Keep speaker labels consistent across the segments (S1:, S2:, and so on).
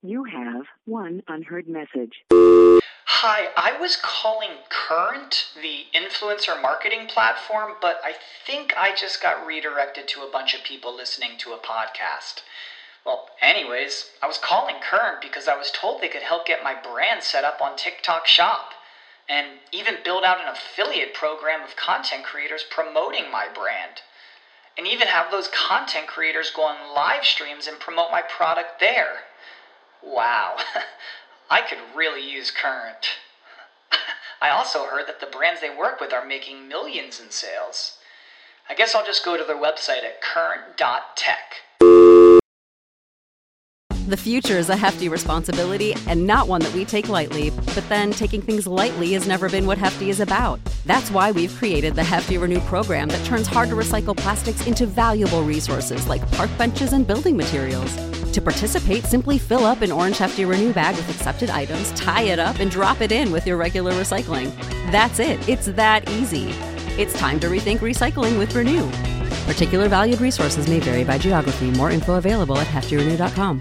S1: You have one unheard message.
S2: Hi, I was calling Current, the influencer marketing platform, but I think I just got redirected to a bunch of people listening to a podcast. Well, anyways, I was calling Current because I was told they could help get my brand set up on TikTok Shop, and even build out an affiliate program of content creators promoting my brand, and even have those content creators go on live streams and promote my product there. Wow, I could really use Current. I also heard that the brands they work with are making millions in sales. I guess I'll just go to their website at current.tech.
S3: The future is a hefty responsibility and not one that we take lightly. But then taking things lightly has never been what Hefty is about. That's why we've created the Hefty Renew program that turns hard-to-recycle plastics into valuable resources like park benches and building materials. To participate, simply fill up an orange Hefty Renew bag with accepted items, tie it up, and drop it in with your regular recycling. That's it. It's that easy. It's time to rethink recycling with Renew. Particular valued resources may vary by geography. More info available at heftyrenew.com.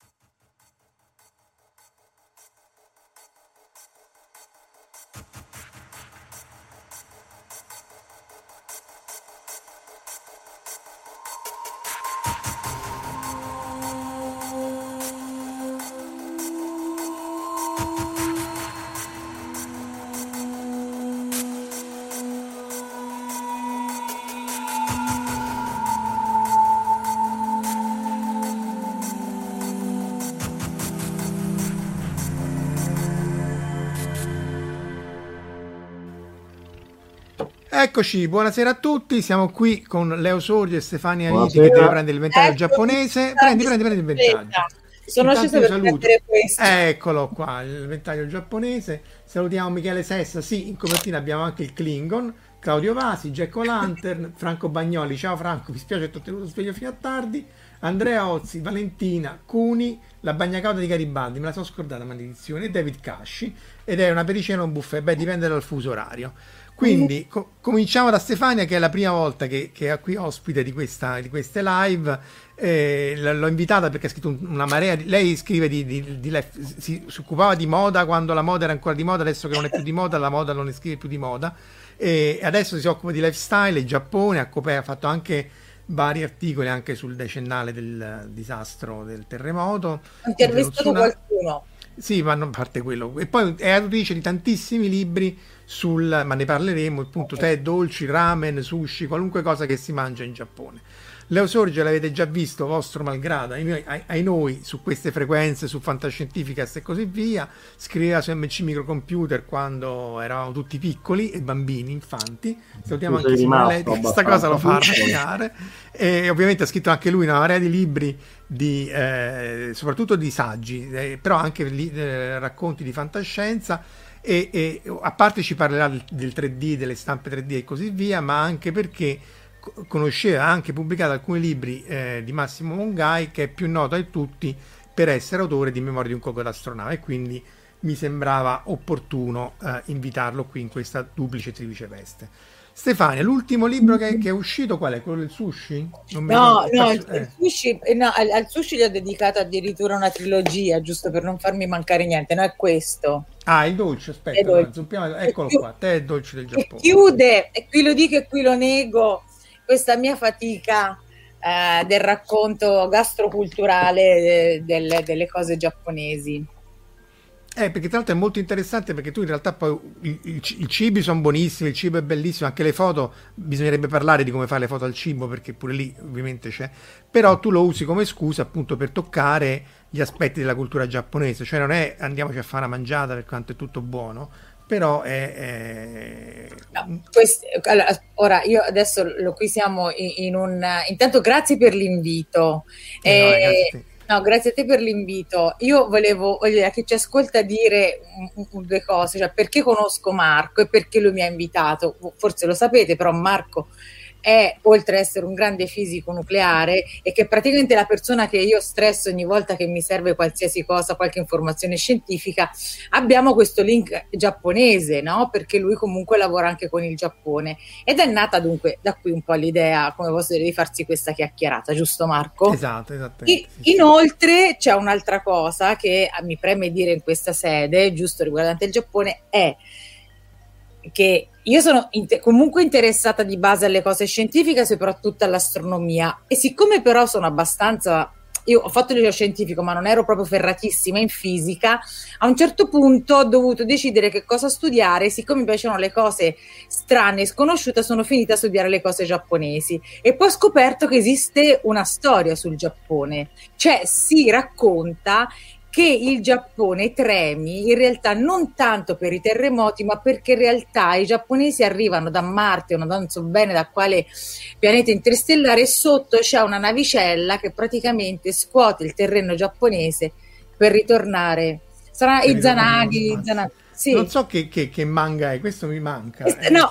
S4: Eccoci, buonasera a tutti, siamo qui con Leo Sordi e Stefania Viti che deve prendere il ventaglio giapponese. Prendi il ventaglio.
S5: Sono scesa per prendere questo.
S4: Eccolo qua, il ventaglio giapponese. Salutiamo Michele Sessa, sì, in copertina abbiamo anche il Klingon, Claudio Vasi, Jack O'Lantern, Franco Bagnoli, ciao Franco, mi spiace che ti ho tenuto sveglio fino a tardi, Andrea Ozzi, Valentina, Cuni, la bagnacauda di Garibaldi, me la sono scordata, maledizione, e David Casci, ed è una pericena o un buffet, beh dipende dal fuso orario. Quindi cominciamo da Stefania, che è la prima volta che è qui ospite di queste live. L'ho invitata perché ha scritto una marea lei scrive si occupava di moda quando la moda era ancora di moda, adesso che non è più di moda, la moda non ne scrive più di moda, e adesso si occupa di lifestyle e Giappone, ha fatto anche vari articoli anche sul decennale del disastro del terremoto.
S5: Ha intervistato qualcuno.
S4: Sì, ma non parte quello. E poi è autrice di tantissimi libri ma ne parleremo, appunto, tè, dolci, ramen, sushi, qualunque cosa che si mangia in Giappone. Leo Sorge l'avete già visto, vostro malgrado, ai noi, su queste frequenze, su Fantascientificast e così via. Scriveva su MC Microcomputer quando eravamo tutti piccoli e bambini, infanti. Salutiamo anche Simone, questa cosa lo fa arrabbiare. E ovviamente ha scritto anche lui una marea di libri, soprattutto di saggi, però anche racconti di fantascienza. E a parte ci parlerà del 3D, delle stampe 3D e così via, ma anche perché ha anche pubblicato alcuni libri di Massimo Mongai, che è più noto a tutti per essere autore di Memorie di un Coco d'astronave, e quindi mi sembrava opportuno invitarlo qui in questa duplice triplice veste. Stefania, l'ultimo libro che è uscito qual è? Quello del sushi?
S5: Il sushi, al sushi gli ho dedicato addirittura una trilogia, giusto per non farmi mancare niente, no, è questo.
S4: Ah, il dolce, aspetta, eccolo qua, tè e dolce del Giappone.
S5: Chiude, e qui lo dico e qui lo nego, questa mia fatica del racconto gastroculturale delle cose giapponesi.
S4: Perché tra l'altro è molto interessante, perché tu in realtà poi i cibi sono buonissimi, il cibo è bellissimo, anche le foto, bisognerebbe parlare di come fare le foto al cibo, perché pure lì ovviamente c'è, però tu lo usi come scusa appunto per toccare gli aspetti della cultura giapponese, cioè non è andiamoci a fare una mangiata per quanto è tutto buono, però
S5: allora, ora io adesso qui siamo in un intanto grazie per l'invito. No, grazie a te per l'invito. Io voglio a chi ci ascolta dire due cose, cioè perché conosco Marco e perché lui mi ha invitato. Forse lo sapete, però Marco è, oltre ad essere un grande fisico nucleare, e che praticamente la persona che io stresso ogni volta che mi serve qualsiasi cosa, qualche informazione scientifica, abbiamo questo link giapponese, no? Perché lui comunque lavora anche con il Giappone, ed è nata dunque da qui un po' l'idea, come posso dire, di farsi questa chiacchierata, giusto Marco?
S4: Esatto, esattamente.
S5: Inoltre c'è un'altra cosa che mi preme dire in questa sede, giusto riguardante il Giappone, è che io sono comunque interessata di base alle cose scientifiche, soprattutto all'astronomia, e siccome però sono abbastanza, io ho fatto il liceo scientifico ma non ero proprio ferratissima in fisica, a un certo punto ho dovuto decidere che cosa studiare. Siccome mi piacevano le cose strane e sconosciute, sono finita a studiare le cose giapponesi, e poi ho scoperto che esiste una storia sul Giappone, cioè si racconta che il Giappone tremi in realtà non tanto per i terremoti, ma perché in realtà i giapponesi arrivano da Marte, o non so bene da quale pianeta interstellare, e sotto c'è una navicella che praticamente scuote il terreno giapponese per ritornare. Sarà Izanagi. Sì.
S4: Non so che manga è, questo mi manca.
S5: No,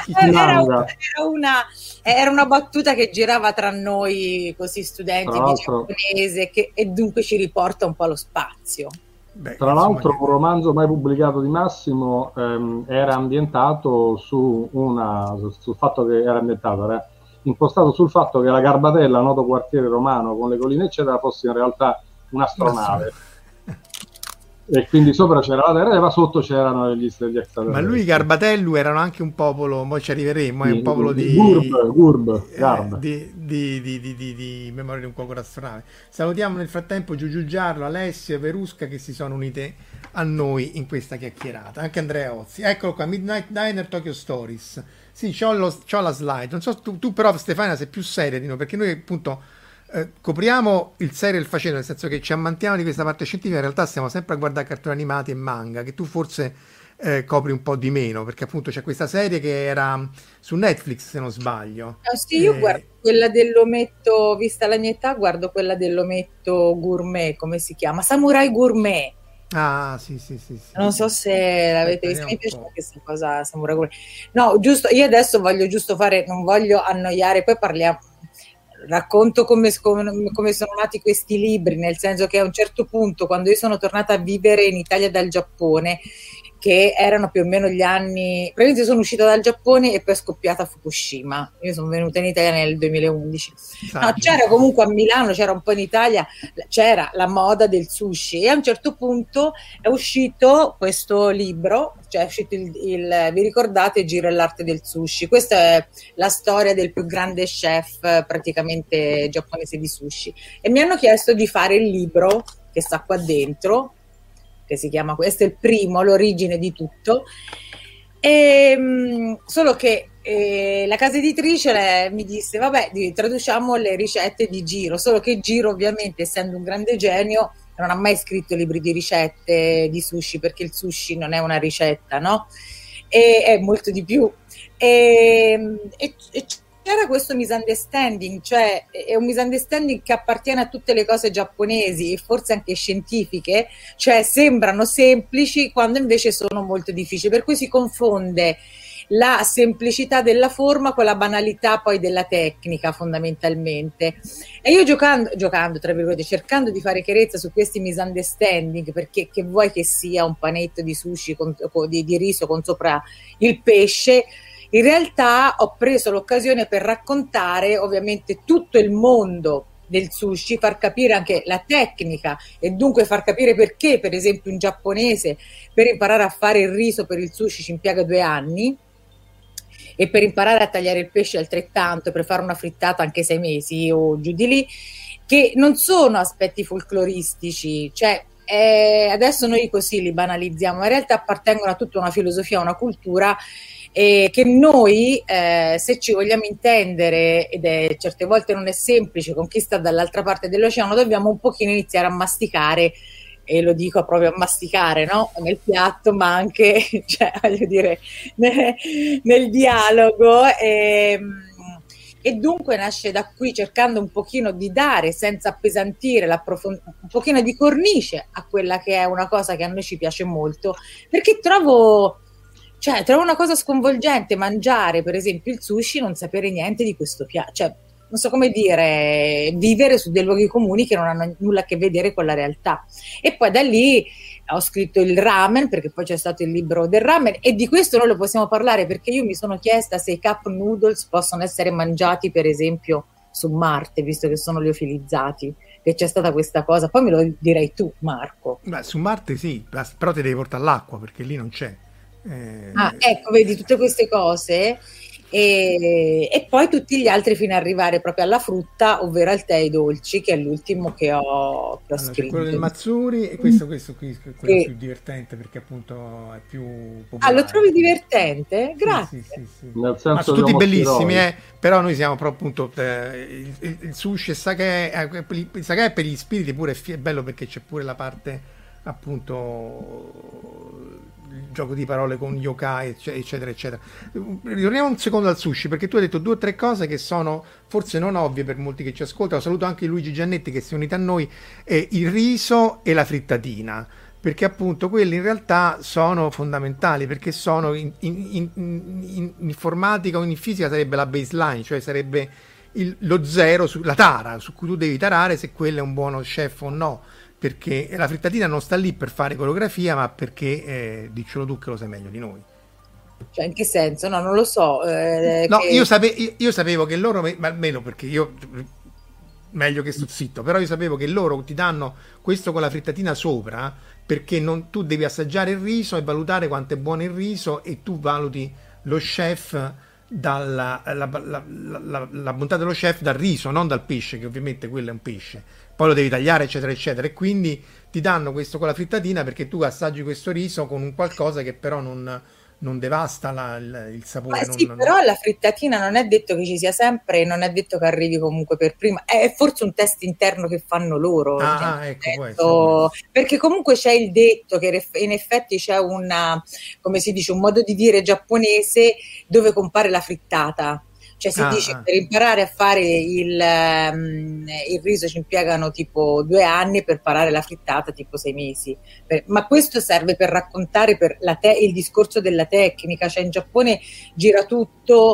S5: era una battuta che girava tra noi così studenti di giapponese, e dunque ci riporta un po' allo spazio.
S6: Beh, tra l'altro un romanzo mai pubblicato di Massimo era ambientato sul fatto che era impostato sul fatto che la Garbatella, noto quartiere romano con le colline eccetera, fosse in realtà un'astronave. E quindi sopra c'era la terra e sotto c'erano gli extraterrestri.
S4: Ma lui, Garbatellu, erano anche un popolo, poi ci arriveremo, è un popolo di
S6: Garb.
S4: di memoria di un cuoco d'astronave. Salutiamo nel frattempo Giugiu Giarlo, Alessio e Verusca, che si sono unite a noi in questa chiacchierata, anche Andrea Ozzi. Eccolo qua, Midnight Diner Tokyo Stories. Sì, c'ho la slide. Non so, tu però Stefania sei più seria di noi, perché noi appunto copriamo il serio e il facile, nel senso che ci ammantiamo di questa parte scientifica, in realtà stiamo sempre a guardare cartoni animati e manga, che tu forse copri un po' di meno, perché appunto c'è questa serie che era su Netflix, se non sbaglio.
S5: Sì, io guardo quella dell'ometto, vista la mia età, guardo quella dell'ometto gourmet, come si chiama? Samurai Gourmet.
S4: Ah, sì.
S5: Non so se l'avete visto, mi piace questa cosa, Samurai Gourmet. No, giusto, io adesso voglio giusto fare, non voglio annoiare, poi racconto come sono nati questi libri, nel senso che a un certo punto, quando io sono tornata a vivere in Italia dal Giappone, che erano più o meno gli anni, praticamente sono uscita dal Giappone e poi è scoppiata Fukushima. Io sono venuta in Italia nel 2011. No, c'era comunque a Milano, c'era un po' in Italia, c'era la moda del sushi, e a un certo punto è uscito questo libro, cioè è uscito vi ricordate Giro e l'arte del sushi? Questa è la storia del più grande chef praticamente giapponese di sushi, e mi hanno chiesto di fare il libro che sta qua dentro, che si chiama, questo è il primo, l'origine di tutto, solo che la casa editrice mi disse vabbè, traduciamo le ricette di Giro, solo che Giro, ovviamente, essendo un grande genio, non ha mai scritto libri di ricette di sushi, perché il sushi non è una ricetta, no? È molto di più, e c'era questo misunderstanding, cioè è un misunderstanding che appartiene a tutte le cose giapponesi e forse anche scientifiche, cioè sembrano semplici quando invece sono molto difficili, per cui si confonde la semplicità della forma con la banalità poi della tecnica, fondamentalmente. E io giocando tra virgolette, cercando di fare chiarezza su questi misunderstanding, perché che vuoi che sia un panetto di sushi di riso con sopra il pesce, in realtà ho preso l'occasione per raccontare ovviamente tutto il mondo del sushi, far capire anche la tecnica, e dunque far capire perché, per esempio, un giapponese per imparare a fare il riso per il sushi ci impiega 2 anni, e per imparare a tagliare il pesce altrettanto, per fare una frittata anche 6 mesi o giù di lì, che non sono aspetti folcloristici, cioè adesso noi così li banalizziamo, ma in realtà appartengono a tutta una filosofia, una cultura, che noi, se ci vogliamo intendere, ed certe volte non è semplice con chi sta dall'altra parte dell'oceano, dobbiamo un pochino iniziare a masticare, e lo dico proprio a masticare, no? Nel piatto, ma anche, cioè, voglio dire, nel dialogo, e dunque nasce da qui, cercando un pochino di dare, senza appesantire, un pochino di cornice a quella che è una cosa che a noi ci piace molto, perché trovo Cioè, trovo una cosa sconvolgente mangiare, per esempio, il sushi e non sapere niente di questo piatto. Cioè, non so come dire, vivere su dei luoghi comuni che non hanno nulla a che vedere con la realtà. E poi da lì ho scritto il ramen, perché poi c'è stato il libro del ramen, e di questo non lo possiamo parlare, perché io mi sono chiesta se i cup noodles possono essere mangiati, per esempio, su Marte, visto che sono liofilizzati, che c'è stata questa cosa. Poi me lo direi tu, Marco.
S4: Beh, su Marte sì, però ti devi portare l'acqua, perché lì non c'è.
S5: Ecco, vedi tutte queste cose e poi tutti gli altri fino ad arrivare proprio alla frutta, ovvero al tè ai dolci, che è l'ultimo che ho
S4: Allora, c'è
S5: scritto.
S4: quello del Mazzuri e questo qui è quello più divertente, perché appunto è più popolare.
S5: Lo trovi divertente? Grazie.
S4: Sì.
S6: Nel senso
S4: Ma sono tutti bellissimi,
S6: eroi.
S4: però noi siamo proprio appunto il sushi e sake, il sake è per gli spiriti pure, è bello perché c'è pure la parte appunto il gioco di parole con yokai eccetera eccetera. Ritorniamo un secondo al sushi, perché tu hai detto 2 o 3 cose che sono forse non ovvie per molti che ci ascoltano. Saluto anche Luigi Giannetti che si è unito a noi. Il riso e la frittatina, perché appunto quelli in realtà sono fondamentali, perché sono in informatica o in fisica sarebbe la baseline, cioè sarebbe lo zero, la tara su cui tu devi tarare se quello è un buono chef o no, perché la frittatina non sta lì per fare coreografia, ma perché diccelo tu che lo sai meglio di noi.
S5: Cioè, in che senso? No, non lo so.
S4: No, io sapevo che loro, ma almeno perché io meglio che sto zitto, però io sapevo che loro ti danno questo con la frittatina sopra, perché tu devi assaggiare il riso e valutare quanto è buono il riso, e tu valuti lo chef la bontà dello chef dal riso, non dal pesce, che ovviamente quello è un pesce, poi lo devi tagliare eccetera eccetera, e quindi ti danno questo con la frittatina perché tu assaggi questo riso con un qualcosa che però non devasta il sapore.
S5: Sì, però la frittatina non è detto che ci sia sempre, non è detto che arrivi comunque per prima, è forse un test interno che fanno loro.
S4: Ecco,
S5: perché comunque c'è il detto che in effetti c'è come si dice, un modo di dire giapponese dove compare la frittata. Cioè si dice per imparare a fare il riso ci impiegano tipo 2 anni, per imparare la frittata tipo 6 mesi. Ma questo serve per raccontare il discorso della tecnica. Cioè in Giappone gira tutto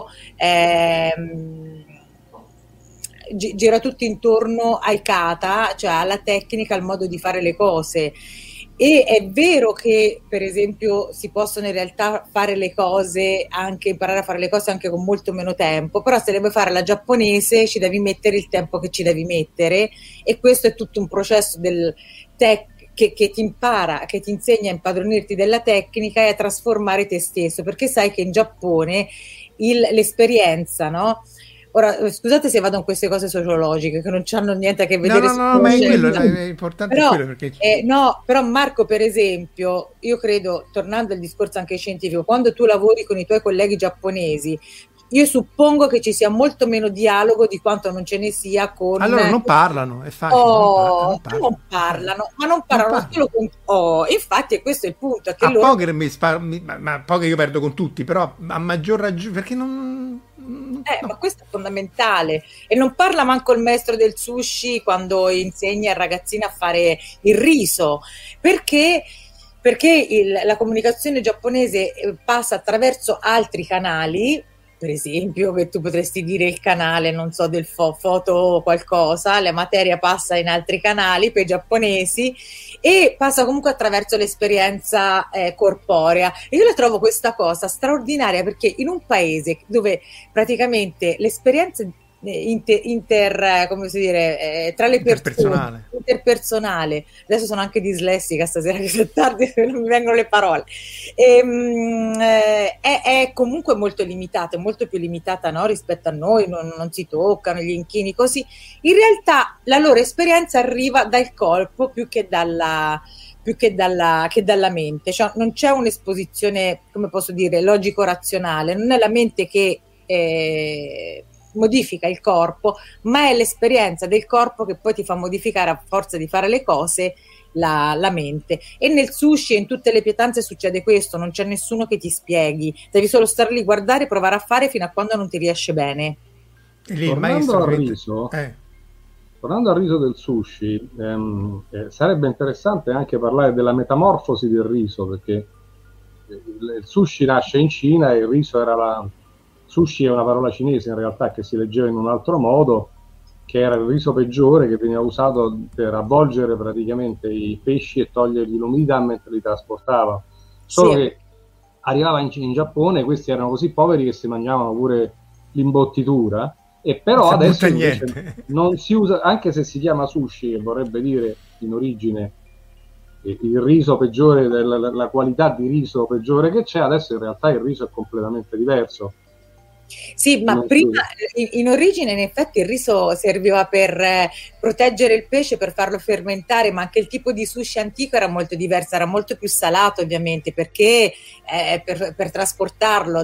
S5: intorno ai kata, cioè alla tecnica, al modo di fare le cose. E è vero che per esempio si possono in realtà fare le cose, anche imparare a fare le cose anche con molto meno tempo, però se le vuoi fare alla giapponese ci devi mettere il tempo che ci devi mettere, e questo è tutto un processo che ti insegna a impadronirti della tecnica e a trasformare te stesso, perché sai che in Giappone l'esperienza, no? Ora, scusate se vado in queste cose sociologiche che non hanno niente a che vedere.
S4: No, ma è quello, è importante, però, quello perché...
S5: no, però Marco, per esempio, io credo, tornando al discorso anche scientifico, quando tu lavori con i tuoi colleghi giapponesi, io suppongo che ci sia molto meno dialogo di quanto non ce ne sia con...
S4: Allora non parlano, è facile.
S5: Non parlano solo con... infatti questo è il punto. È che
S4: poker ma poker io perdo con tutti, però a maggior ragione, perché non...
S5: Ma questo è fondamentale, e non parla manco il maestro del sushi quando insegna al ragazzino a fare il riso, perché la comunicazione giapponese passa attraverso altri canali, per esempio che tu potresti dire il canale, non so, del foto qualcosa, la materia passa in altri canali per i giapponesi e passa comunque attraverso l'esperienza corporea. E io la trovo questa cosa straordinaria, perché in un paese dove praticamente l'esperienza come si dire, tra le persone, interpersonale, adesso sono anche dislessica stasera che è tardi non mi vengono le parole, è comunque molto limitata, è molto più limitata, no, rispetto a noi, non si toccano gli inchini così. In realtà la loro esperienza arriva dal corpo più che dalla mente, cioè non c'è un'esposizione, come posso dire, logico-razionale, non è la mente che modifica il corpo, ma è l'esperienza del corpo che poi ti fa modificare, a forza di fare le cose, la mente. E nel sushi e in tutte le pietanze succede questo, non c'è nessuno che ti spieghi, devi solo stare lì, guardare, provare a fare fino a quando non ti riesce bene.
S6: Tornando al riso del sushi, sarebbe interessante anche parlare della metamorfosi del riso, perché il sushi nasce in Cina e il riso sushi è una parola cinese in realtà che si leggeva in un altro modo, che era il riso peggiore, che veniva usato per avvolgere praticamente i pesci e togliergli l'umidità mentre li trasportava. Solo che arrivava in Giappone, questi erano così poveri che si mangiavano pure l'imbottitura, e però adesso invece non si usa, anche se si chiama sushi, che vorrebbe dire in origine il riso peggiore, la qualità di riso peggiore che c'è, adesso in realtà il riso è completamente diverso.
S5: Sì, ma prima in origine in effetti il riso serviva per proteggere il pesce, per farlo fermentare, ma anche il tipo di sushi antico era molto diverso, era molto più salato ovviamente, perché per trasportarlo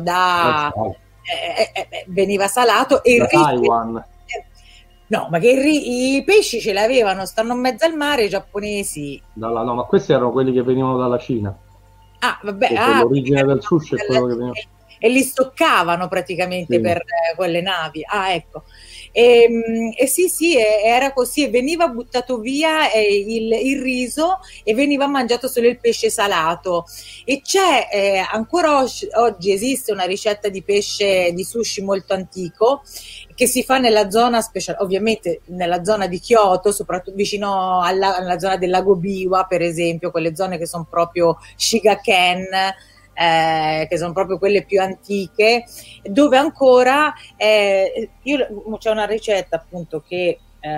S5: veniva salato e
S6: da Taiwan.
S5: No, ma che i pesci ce l'avevano, stanno in mezzo al mare i giapponesi.
S6: No, ma questi erano quelli che venivano dalla Cina.
S5: Ah, vabbè,
S6: l'origine del sushi è quello che veniva.
S5: E li stoccavano praticamente per quelle navi. Ah, ecco. E sì, era così, veniva buttato via il riso e veniva mangiato solo il pesce salato. E c'è ancora oggi esiste una ricetta di pesce di sushi molto antico che si fa nella zona speciale, ovviamente nella zona di Kyoto, soprattutto vicino alla zona del lago Biwa, per esempio, quelle zone che sono proprio Shigaken, che sono proprio quelle più antiche, dove ancora c'è una ricetta appunto che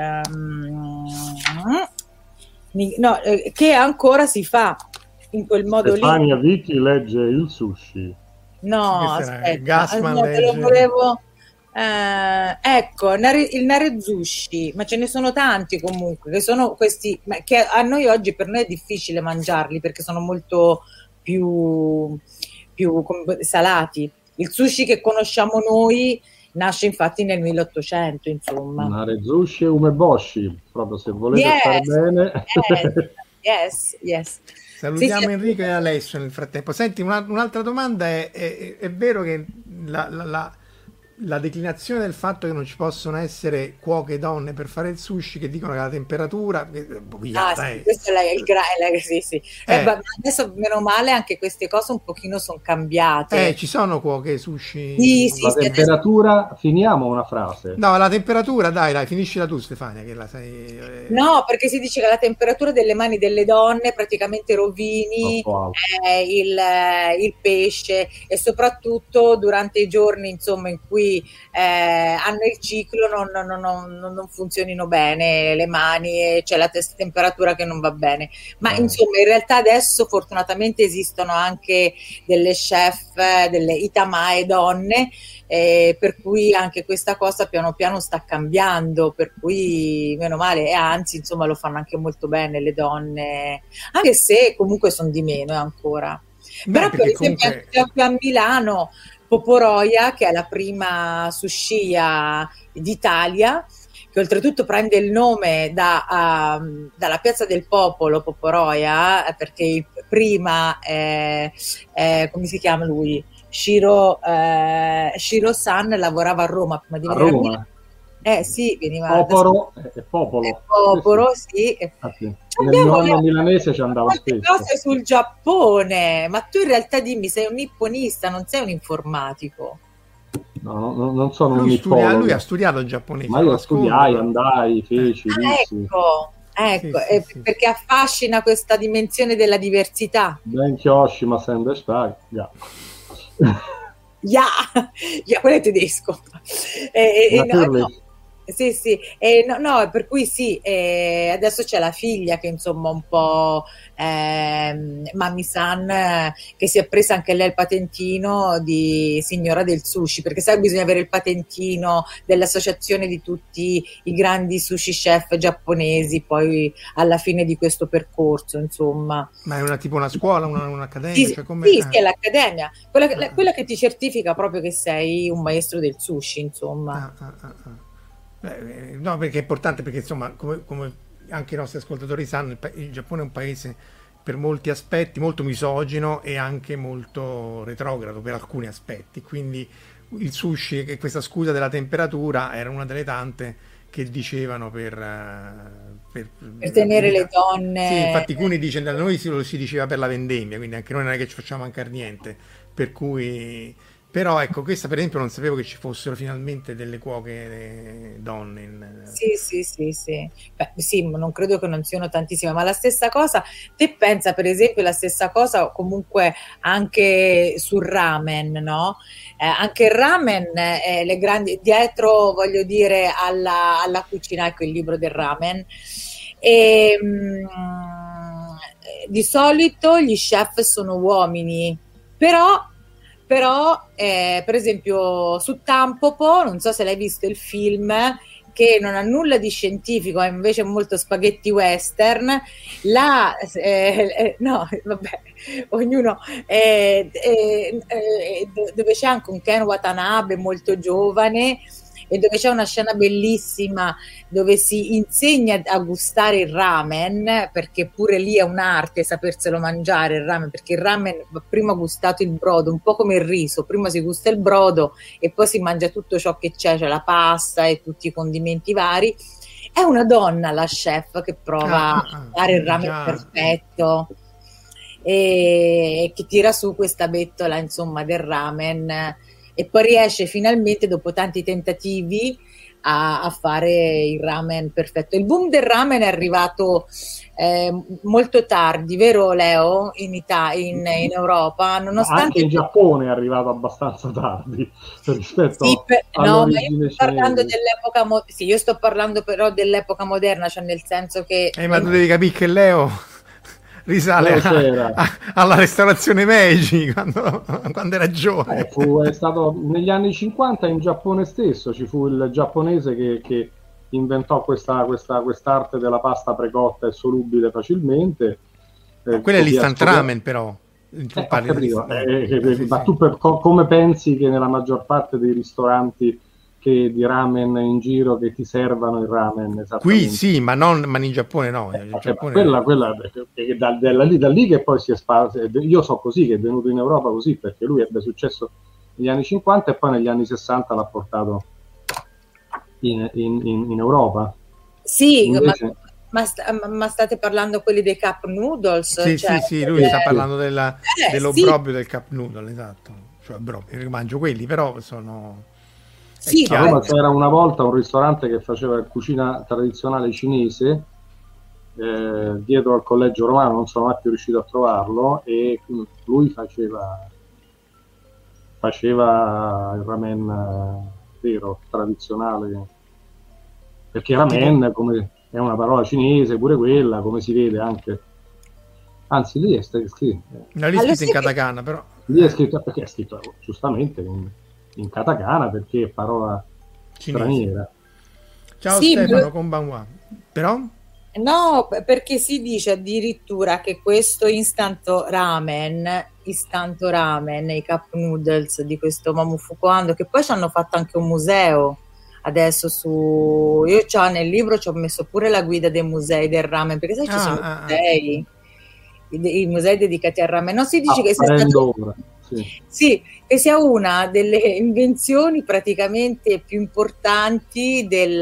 S5: che ancora si fa in quel modo lì.
S6: Stefania Vicky legge il sushi.
S5: No, aspetta, te lo volevo. Ecco, il narezushi, ma ce ne sono tanti comunque, che sono questi, che a noi oggi, per noi è difficile mangiarli perché sono molto più salati. Il sushi che conosciamo noi nasce infatti nel 1800, insomma.
S6: Narezushi e umeboshi, proprio se volete stare bene.
S5: Yes.
S4: Salutiamo Enrico e Alessio nel frattempo. Senti, un'altra domanda è vero che la declinazione del fatto che non ci possono essere cuoche donne per fare il sushi, che dicono che la temperatura
S5: questo sì. Ma adesso meno male anche queste cose un pochino sono cambiate.
S4: Ci sono cuoche sushi.
S6: La temperatura, finiamo una frase.
S4: No, la temperatura, dai, finiscila tu Stefania, che la sai.
S5: No, perché si dice che la temperatura delle mani delle donne praticamente rovini il pesce, e soprattutto durante i giorni, insomma, in cui hanno il ciclo non funzionino bene le mani e c'è la temperatura che non va bene, ma insomma in realtà adesso fortunatamente esistono anche delle chef, delle itamae donne, per cui anche questa cosa piano piano sta cambiando, per cui meno male, e anzi insomma lo fanno anche molto bene le donne, anche se comunque sono di meno ancora. Però per esempio anche a Milano Poporoia, che è la prima sushia d'Italia, che oltretutto prende il nome dalla Piazza del Popolo, Poporoia, perché prima come si chiama lui? Shiro-san lavorava a Roma prima di venire a Milano. Sì, veniva
S6: Popolo.
S5: Sì.
S6: Nel nonno milanese ci andava spesso.
S5: Cose sul Giappone, ma tu in realtà dimmi, sei un nipponista, non sei un informatico.
S6: No, non sono un nippologo.
S4: Lui ha studiato il giapponese.
S6: Ma io studiai, andai, feci.
S5: Ecco, sì. Perché affascina questa dimensione della diversità.
S6: Ben Kyoshi, ma sempre stai.
S5: Quello è tedesco. Sì, no, per cui sì, adesso c'è la figlia che insomma un po' Mami-san, che si è presa anche lei il patentino di signora del sushi, perché sai, bisogna avere il patentino dell'associazione di tutti i grandi sushi chef giapponesi poi alla fine di questo percorso, insomma.
S4: Ma è tipo una scuola, un'accademia?
S5: Sì, è l'accademia, quella che ti certifica proprio che sei un maestro del sushi, insomma.
S4: No, perché è importante, perché insomma, come anche i nostri ascoltatori sanno, il Giappone è un paese per molti aspetti molto misogino e anche molto retrogrado per alcuni aspetti, quindi il sushi, che questa scusa della temperatura era una delle tante che dicevano
S5: per tenere le donne.
S4: Sì, infatti Cuni dice da noi lo si diceva per la vendemmia, quindi anche noi non è che ci facciamo mancare niente, per cui però ecco, questa per esempio non sapevo che ci fossero finalmente delle cuoche donne.
S5: Sì. Beh, sì, non credo che non siano tantissime, ma la stessa cosa, te pensa per esempio la stessa cosa comunque anche sul ramen, no? Anche il ramen, le grandi, dietro voglio dire alla cucina, ecco il libro del ramen. E, di solito gli chef sono uomini, però per esempio su Tampopo, non so se l'hai visto il film, che non ha nulla di scientifico, è invece molto spaghetti western, no, vabbè, ognuno, dove c'è anche un Ken Watanabe molto giovane, e dove c'è una scena bellissima dove si insegna a gustare il ramen, perché pure lì è un'arte saperselo mangiare il ramen, perché il ramen va prima gustato il brodo, un po' come il riso, prima si gusta il brodo e poi si mangia tutto ciò che c'è, cioè la pasta e tutti i condimenti vari. È una donna la chef che prova a fare il ramen perfetto e che tira su questa bettola insomma del ramen, e poi riesce finalmente dopo tanti tentativi a fare il ramen perfetto. Il boom del ramen è arrivato molto tardi, vero Leo? In Europa, nonostante
S6: anche in Giappone è arrivato abbastanza tardi rispetto
S5: no, ma io sto parlando dell'epoca sì, io sto parlando però dell'epoca moderna, cioè nel senso che
S4: ma tu devi capire che Leo risale alla restaurazione Meiji quando era giovane.
S6: È stato negli anni 50 in Giappone stesso, ci fu il giapponese che inventò quest'arte della pasta precotta e solubile facilmente.
S4: Quello è l'instant ramen, però.
S6: Ma tu come pensi che nella maggior parte dei ristoranti di ramen in giro che ti servano il ramen?
S4: Qui sì, ma in Giappone no.
S6: Quella da lì che poi si è espanso. Io so così, che è venuto in Europa così, perché lui ebbe successo negli anni 50 e poi negli anni 60 l'ha portato in Europa.
S5: Sì, invece... ma state parlando quelli dei cup noodles?
S4: Sì, lui sta parlando dell'obrobio del cup noodle, esatto. Cioè, io mangio quelli, però sono...
S5: Sì,
S6: a Roma c'era una volta un ristorante che faceva cucina tradizionale cinese dietro al Collegio Romano, non sono mai più riuscito a trovarlo, e lui faceva il ramen vero, tradizionale, perché ramen come è una parola cinese, pure quella, come si vede anche, anzi lì è scritto
S4: in katakana, però
S6: lì è scritto, perché è scritto giustamente in katakana, perché è parola straniera.
S4: Ciao Stefano, konbanwa. Però?
S5: No, perché si dice addirittura che questo instant ramen, i cup noodles di questo Momofuku Ando, che poi ci hanno fatto anche un museo adesso io nel libro ci ho messo pure la guida dei musei del ramen, perché sai ci sono musei, i musei dedicati al ramen. No, si dice che sia stato... Sì, che sia una delle invenzioni praticamente più importanti degli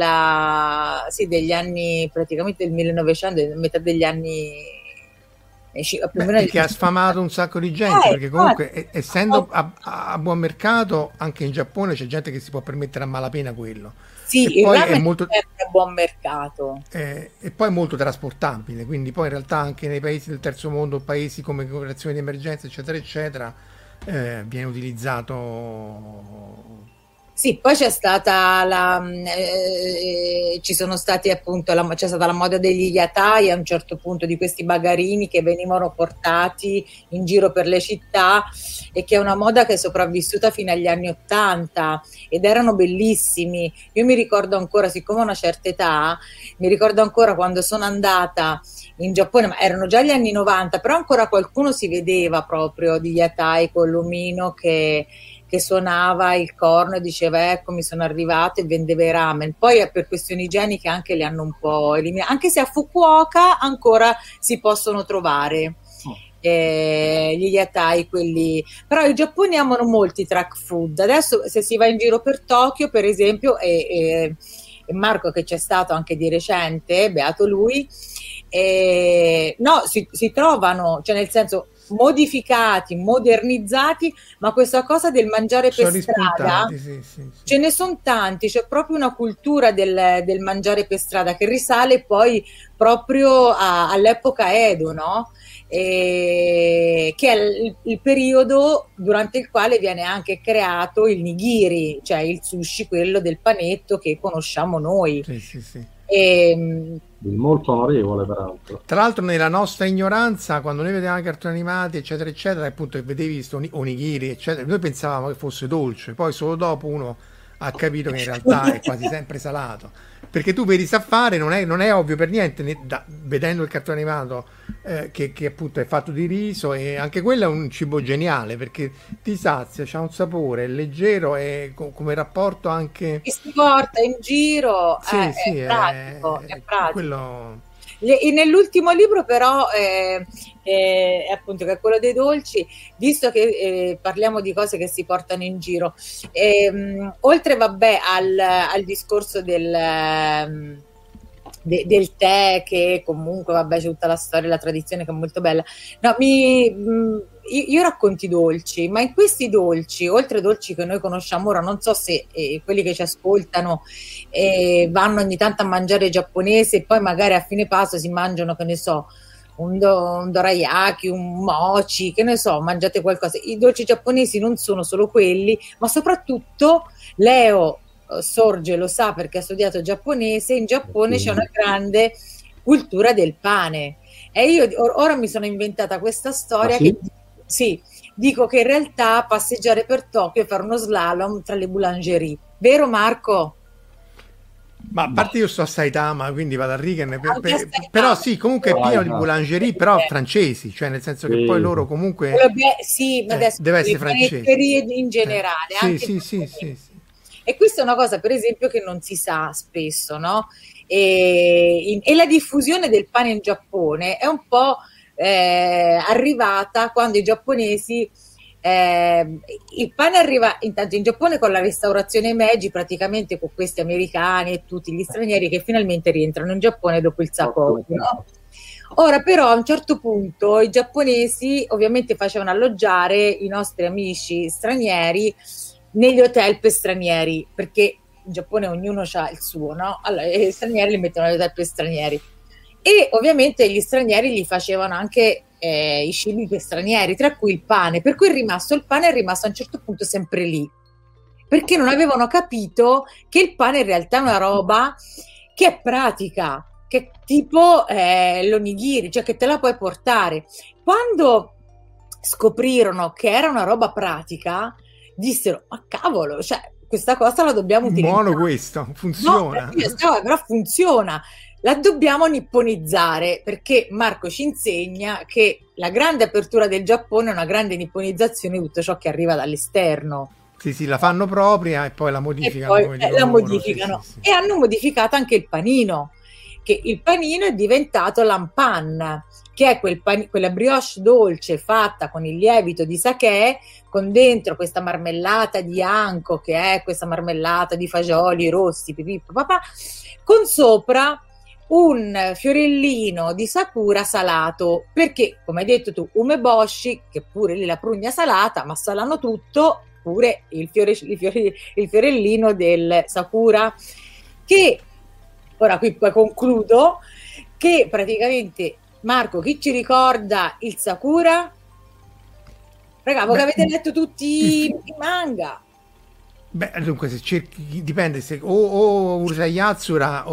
S5: anni, praticamente del 1900, metà degli anni
S4: che ha sfamato un sacco di gente, perché comunque essendo a buon mercato anche in Giappone c'è gente che si può permettere a malapena quello.
S5: Sì, il ramen è molto a buon mercato
S4: e poi è molto trasportabile, quindi poi in realtà anche nei paesi del terzo mondo, paesi come cooperazione di emergenza eccetera eccetera, viene utilizzato.
S5: Sì, poi c'è stata ci sono stati appunto c'è stata la moda degli yatai a un certo punto, di questi bagarini che venivano portati in giro per le città, e che è una moda che è sopravvissuta fino agli anni '80 ed erano bellissimi. Io mi ricordo ancora, siccome ho una certa età, mi ricordo ancora quando sono andata in Giappone, ma erano già gli anni '90, però ancora qualcuno si vedeva proprio di yatai con l'omino che suonava il corno e diceva ecco mi sono arrivato, e vendeva i ramen. Poi per questioni igieniche anche li hanno un po' eliminati, anche se a Fukuoka ancora si possono trovare gli yatai, quelli. Però i giapponesi amano molti track food. Adesso se si va in giro per Tokyo per esempio e Marco che c'è stato anche di recente, beato lui, no, si trovano, cioè nel senso modificati, modernizzati, ma questa cosa del mangiare per strada,
S4: sì.
S5: ce ne sono tanti, c'è proprio una cultura del mangiare per strada che risale poi proprio all'epoca Edo, no? Che è il periodo durante il quale viene anche creato il nigiri, cioè il sushi, quello del panetto che conosciamo noi.
S4: Sì.
S6: Molto onorevole, peraltro.
S4: Tra l'altro, nella nostra ignoranza, quando noi vedevamo i cartoni animati, eccetera, eccetera, appunto, che vedevi sto onigiri, eccetera, noi pensavamo che fosse dolce, poi solo dopo uno ha capito che in realtà è quasi sempre salato. Perché tu per i sa fare non è ovvio per niente, vedendo il cartone animato che appunto è fatto di riso, e anche quello è un cibo geniale perché ti sazia, c'ha un sapore, è leggero e come rapporto anche...
S5: Che si porta in giro,
S4: sì,
S5: è pratico.
S4: Quello...
S5: Nell'ultimo libro però, appunto, che è quello dei dolci, visto che parliamo di cose che si portano in giro, oltre vabbè al discorso del tè, che comunque vabbè c'è tutta la storia e la tradizione che è molto bella, no, io racconti dolci, ma in questi dolci, oltre ai dolci che noi conosciamo ora, non so se quelli che ci ascoltano vanno ogni tanto a mangiare giapponese e poi magari a fine pasto si mangiano, che ne so, un dorayaki, un mochi, che ne so, mangiate qualcosa. I dolci giapponesi non sono solo quelli, ma soprattutto Leo Sorge lo sa perché ha studiato giapponese, in Giappone c'è una grande cultura del pane, e io ora mi sono inventata questa storia che sì, dico che in realtà passeggiare per Tokyo e fare uno slalom tra le boulangerie, vero Marco?
S4: Ma a parte io sto a Saitama, quindi vado a Riken, però sì, comunque è pieno di boulangerie, però francesi, cioè nel senso che poi loro comunque
S5: sì, ma adesso
S4: deve essere francese
S5: in generale,
S4: sì.
S5: E questa è una cosa, per esempio, che non si sa spesso, no? E la diffusione del pane in Giappone è un po' arrivata quando i giapponesi il pane arriva intanto in Giappone con la restaurazione Meiji, praticamente con questi americani e tutti gli stranieri che finalmente rientrano in Giappone dopo il Sapporo, no? Ora però a un certo punto i giapponesi ovviamente facevano alloggiare i nostri amici stranieri negli hotel per stranieri, perché in Giappone ognuno ha il suo, no? Allora gli stranieri li mettono negli hotel per stranieri, e ovviamente gli stranieri gli facevano anche i cibi per stranieri, tra cui il pane, per cui il pane è rimasto a un certo punto sempre lì, perché non avevano capito che il pane in realtà è una roba che è pratica, che è tipo l'onigiri, cioè che te la puoi portare. Quando scoprirono che era una roba pratica, dissero, ma cavolo, cioè questa cosa la dobbiamo utilizzare.
S4: Buono questo, funziona.
S5: No, però funziona. La dobbiamo nipponizzare, perché Marco ci insegna che la grande apertura del Giappone è una grande nipponizzazione di tutto ciò che arriva dall'esterno.
S4: Sì, la fanno propria e poi la modificano.
S5: E poi la modificano. Sì. E hanno modificato anche il panino, che il panino è diventato l'ampan, che è quella brioche dolce fatta con il lievito di sakè, con dentro questa marmellata di anko, che è questa marmellata di fagioli rossi, papà, con sopra un fiorellino di sakura salato, perché come hai detto tu, umeboshi, che pure lì la prugna salata, ma salano tutto, pure il fiorellino del sakura, che ora qui poi concludo, che praticamente, Marco, chi ci ricorda il sakura? Raga, voi che avete letto tutti i manga.
S4: Beh, dunque, se cerchi, dipende se o Urusei-Yatsura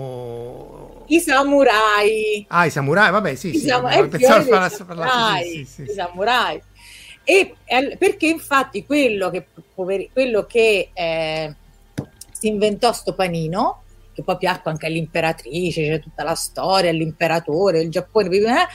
S4: o
S5: i samurai.
S4: I samurai, vabbè, sì,
S5: pensavo i samurai. E perché infatti quello che si inventò sto panino, che poi piacque anche all'imperatrice, c'è tutta la storia, l'imperatore, il Giappone,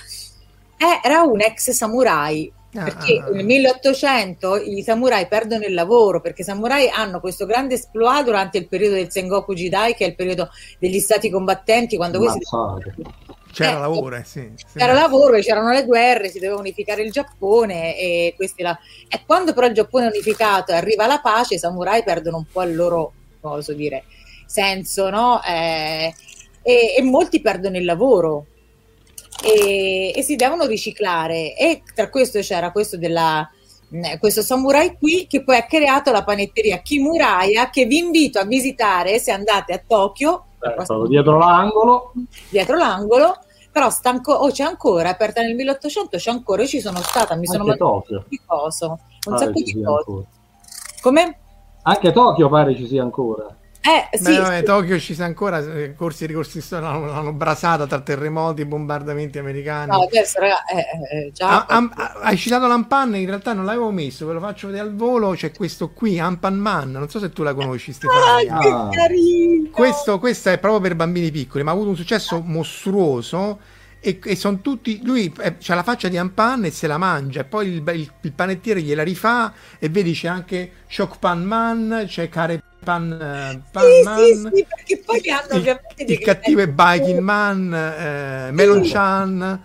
S5: era un ex samurai. Perché nel 1800 i samurai perdono il lavoro, perché i samurai hanno questo grande esploit durante il periodo del Sengoku Jidai, che è il periodo degli stati combattenti, quando
S4: c'era lavoro,
S5: c'era lavoro, c'erano le guerre, si doveva unificare il Giappone, e quando però il Giappone è unificato e arriva la pace, i samurai perdono un po' il loro, cosa dire, senso, no? E molti perdono il lavoro e si devono riciclare, e tra questo c'era questo samurai qui che poi ha creato la panetteria Kimuraya, che vi invito a visitare se andate a Tokyo,
S6: dietro l'angolo,
S5: però c'è ancora, aperta nel 1800, c'è ancora, io ci sono stata, mi sono mangiato un sacco di cose. Come?
S6: Anche Tokyo pare ci sia ancora.
S5: Sì.
S4: Tokyo ci sia ancora, corsi e ricorsi l'hanno brasata tra terremoti e bombardamenti americani.
S5: No, adesso già
S4: hai citato l'Ampan, in realtà non l'avevo messo, ve lo faccio vedere al volo. C'è questo qui, Ampan Man, non so se tu la conosci, Stefania.
S5: Che carino!
S4: Questo è proprio per bambini piccoli, ma ha avuto un successo mostruoso. E sono tutti, lui c'ha la faccia di Ampan e se la mangia, e poi il panettiere gliela rifà, e vedi c'è anche Shock Pan Man, c'è Care Pan Man,
S5: sì, perché poi hanno ovviamente
S4: il cattivo è Biking Man, Melon Chan,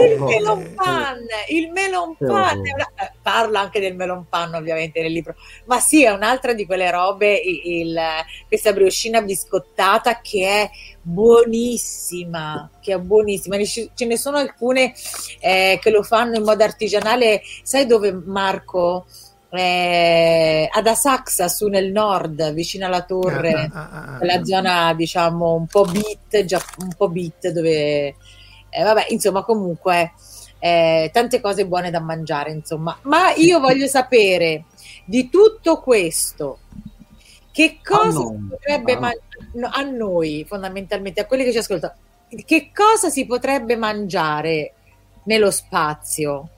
S5: il melon pan parla anche del melon pan ovviamente nel libro, ma sì, è un'altra di quelle robe, questa briochina biscottata che è buonissima, ce ne sono alcune che lo fanno in modo artigianale, sai dove, Marco? Ad Asakusa, su nel nord, vicino alla torre, la zona diciamo un po' beat dove vabbè, insomma, comunque tante cose buone da mangiare, insomma. Ma io voglio sapere di tutto questo, che cosa si potrebbe a noi, fondamentalmente, a quelli che ci ascoltano, che cosa si potrebbe mangiare nello spazio?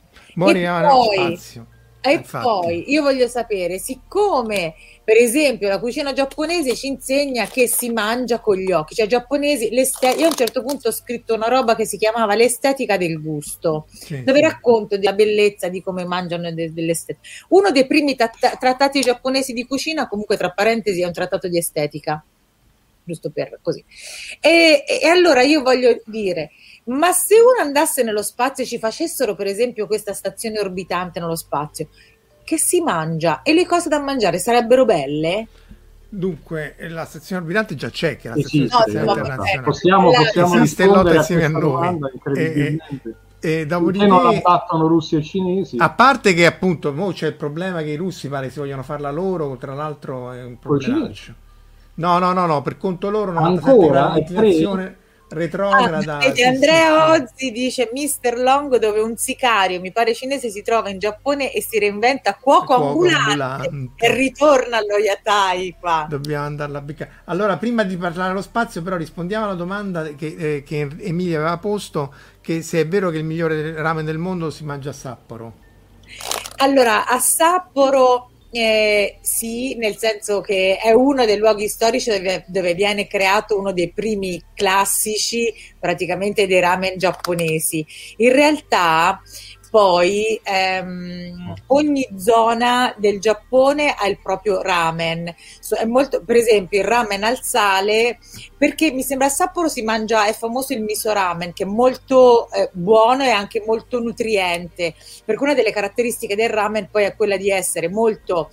S5: E poi io voglio sapere, siccome per esempio la cucina giapponese ci insegna che si mangia con gli occhi, cioè giapponesi, io a un certo punto ho scritto una roba che si chiamava l'estetica del gusto, dove racconto della bellezza di come mangiano dell'estetica. Uno dei primi trattati giapponesi di cucina, comunque tra parentesi, è un trattato di estetica, giusto per così. E allora io voglio dire, ma se uno andasse nello spazio e ci facessero per esempio questa stazione orbitante nello spazio, che si mangia? E le cose da mangiare sarebbero belle?
S4: Dunque, la stazione orbitante già c'è, che è la stazione internazionale.
S6: Possiamo
S4: esiste lotta insieme a noi. E dopodiché
S6: non la battono russi e cinesi.
S4: A parte che appunto c'è il problema che i russi pare si vogliono farla loro, tra l'altro è un problema. No, per conto loro non
S6: ancora
S4: retrograda.
S5: Andrea Ozzi dice Mr. Long, dove un sicario, mi pare cinese, si trova in Giappone e si reinventa cuoco ambulante e ritorna allo yatai qua.
S4: Dobbiamo andarla a beccare. Allora, prima di parlare dello spazio, però rispondiamo alla domanda che Emilia aveva posto, che se è vero che il migliore ramen del mondo si mangia a Sapporo.
S5: Allora, a Sapporo sì, nel senso che è uno dei luoghi storici dove viene creato uno dei primi classici praticamente dei ramen giapponesi. In realtà poi ogni zona del Giappone ha il proprio ramen. È molto, per esempio il ramen al sale, perché mi sembra a Sapporo si mangia, è famoso il miso ramen, che è molto buono e anche molto nutriente, perché una delle caratteristiche del ramen poi è quella di essere molto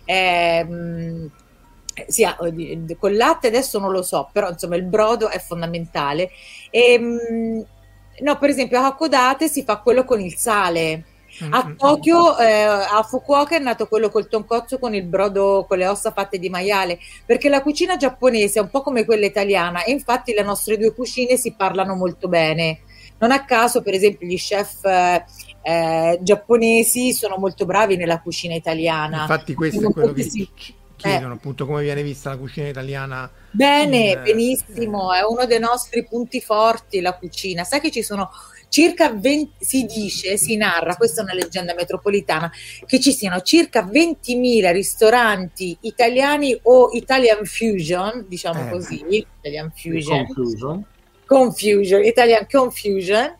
S5: con latte, adesso non lo so, però insomma il brodo è fondamentale. No, per esempio a Hakodate si fa quello con il sale. A Tokyo, a Fukuoka è nato quello col tonkotsu, con il brodo, con le ossa fatte di maiale, perché la cucina giapponese è un po' come quella italiana, e infatti le nostre due cucine si parlano molto bene. Non a caso, per esempio, gli chef giapponesi sono molto bravi nella cucina italiana.
S4: Infatti questo è quello che chiedono, appunto, come viene vista la cucina italiana.
S5: Bene, benissimo, è uno dei nostri punti forti la cucina. Sai che ci sono circa 20, si narra, questa è una leggenda metropolitana, che ci siano circa 20.000 ristoranti italiani o Italian fusion, diciamo così, Italian fusion, Italian confusion,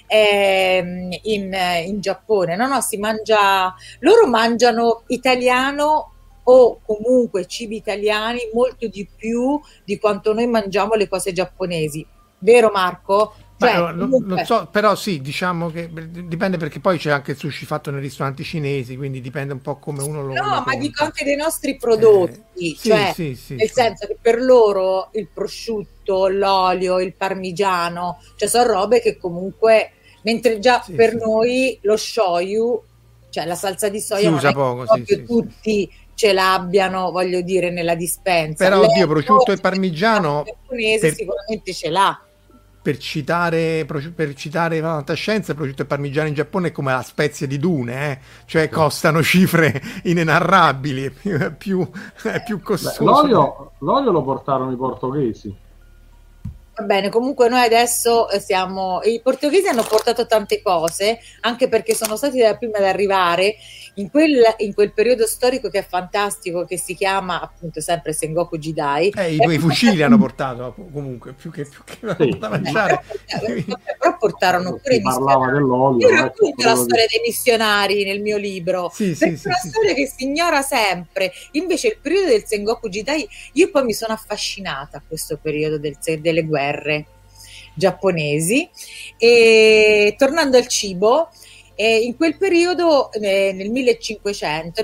S5: in Giappone. No, si mangia, loro mangiano italiano o comunque cibi italiani molto di più di quanto noi mangiamo le cose giapponesi. Vero Marco? Cioè,
S4: non so, però sì, diciamo che dipende, perché poi c'è anche il sushi fatto nei ristoranti cinesi, quindi dipende un po' come uno lo
S5: no, ma
S4: conta.
S5: dico anche dei nostri prodotti, cioè
S4: sì,
S5: nel senso che per loro il prosciutto, l'olio, il parmigiano, cioè sono robe che comunque, mentre già per noi lo shoyu, cioè la salsa di soia,
S4: si
S5: non
S4: usa
S5: è
S4: poco,
S5: che proprio tutti ce l'abbiano, voglio dire, nella dispensa.
S4: Però oddio, prosciutto e parmigiano,
S5: il giapponese sicuramente ce l'ha.
S4: Per citare fantascienza, il prosciutto e parmigiano in Giappone è come la spezia di Dune, cioè costano cifre inenarrabili, è più costoso.
S6: L'olio lo portarono i portoghesi.
S5: Va bene, comunque noi adesso i portoghesi hanno portato tante cose, anche perché sono stati da prima ad arrivare in quel periodo storico che è fantastico, che si chiama appunto sempre Sengoku Jidai.
S4: I fucili hanno portato comunque, più che da mangiare.
S5: Però portarono pure i
S6: parlava dell'olio.
S5: Io racconto la storia dei missionari nel mio libro, perché è una storia che si ignora sempre. Invece il periodo del Sengoku Jidai, io poi mi sono affascinata a questo periodo delle guerre giapponesi, e tornando al cibo, in quel periodo nel 1500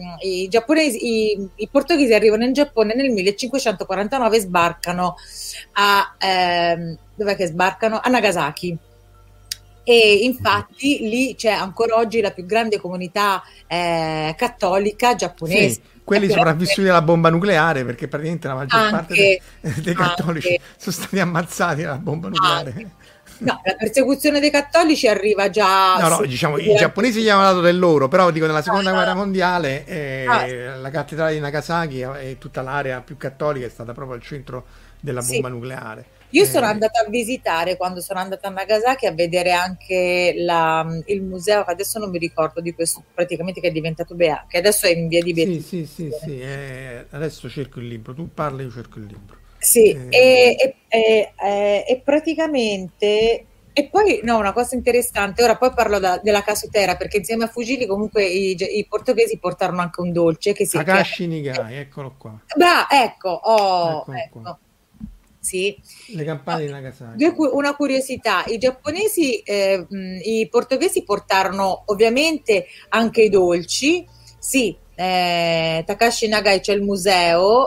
S5: i portoghesi arrivano in Giappone nel 1549 e sbarcano dov'è che sbarcano? A Nagasaki. E infatti lì c'è ancora oggi la più grande comunità cattolica giapponese.
S4: Sì, quelli sopravvissuti alla bomba nucleare, perché praticamente la maggior parte dei cattolici sono stati ammazzati dalla bomba nucleare.
S5: No, la persecuzione dei cattolici arriva già...
S4: No, diciamo, i giapponesi gli hanno dato del loro, però dico, nella seconda guerra mondiale la cattedrale di Nagasaki e tutta l'area più cattolica è stata proprio al centro della bomba nucleare.
S5: Io sono andata a visitare, quando sono andata a Nagasaki, a vedere anche il museo, che adesso non mi ricordo di questo, praticamente, che è diventato che adesso è in via di beatitudine.
S4: Sì, adesso cerco il libro, tu parli, io cerco il libro.
S5: Sì, e praticamente... E poi, no, una cosa interessante, ora poi parlo della casutera, perché insieme a Fugili comunque i portoghesi portarono anche un dolce che si chiama...
S4: Takashi Nigai, eccolo qua.
S5: Ecco.
S4: Qua.
S5: Sì.
S4: Le campane di Nagasaki.
S5: Una curiosità, i portoghesi portarono ovviamente anche i dolci, sì, Takashi Nagai c'è il museo,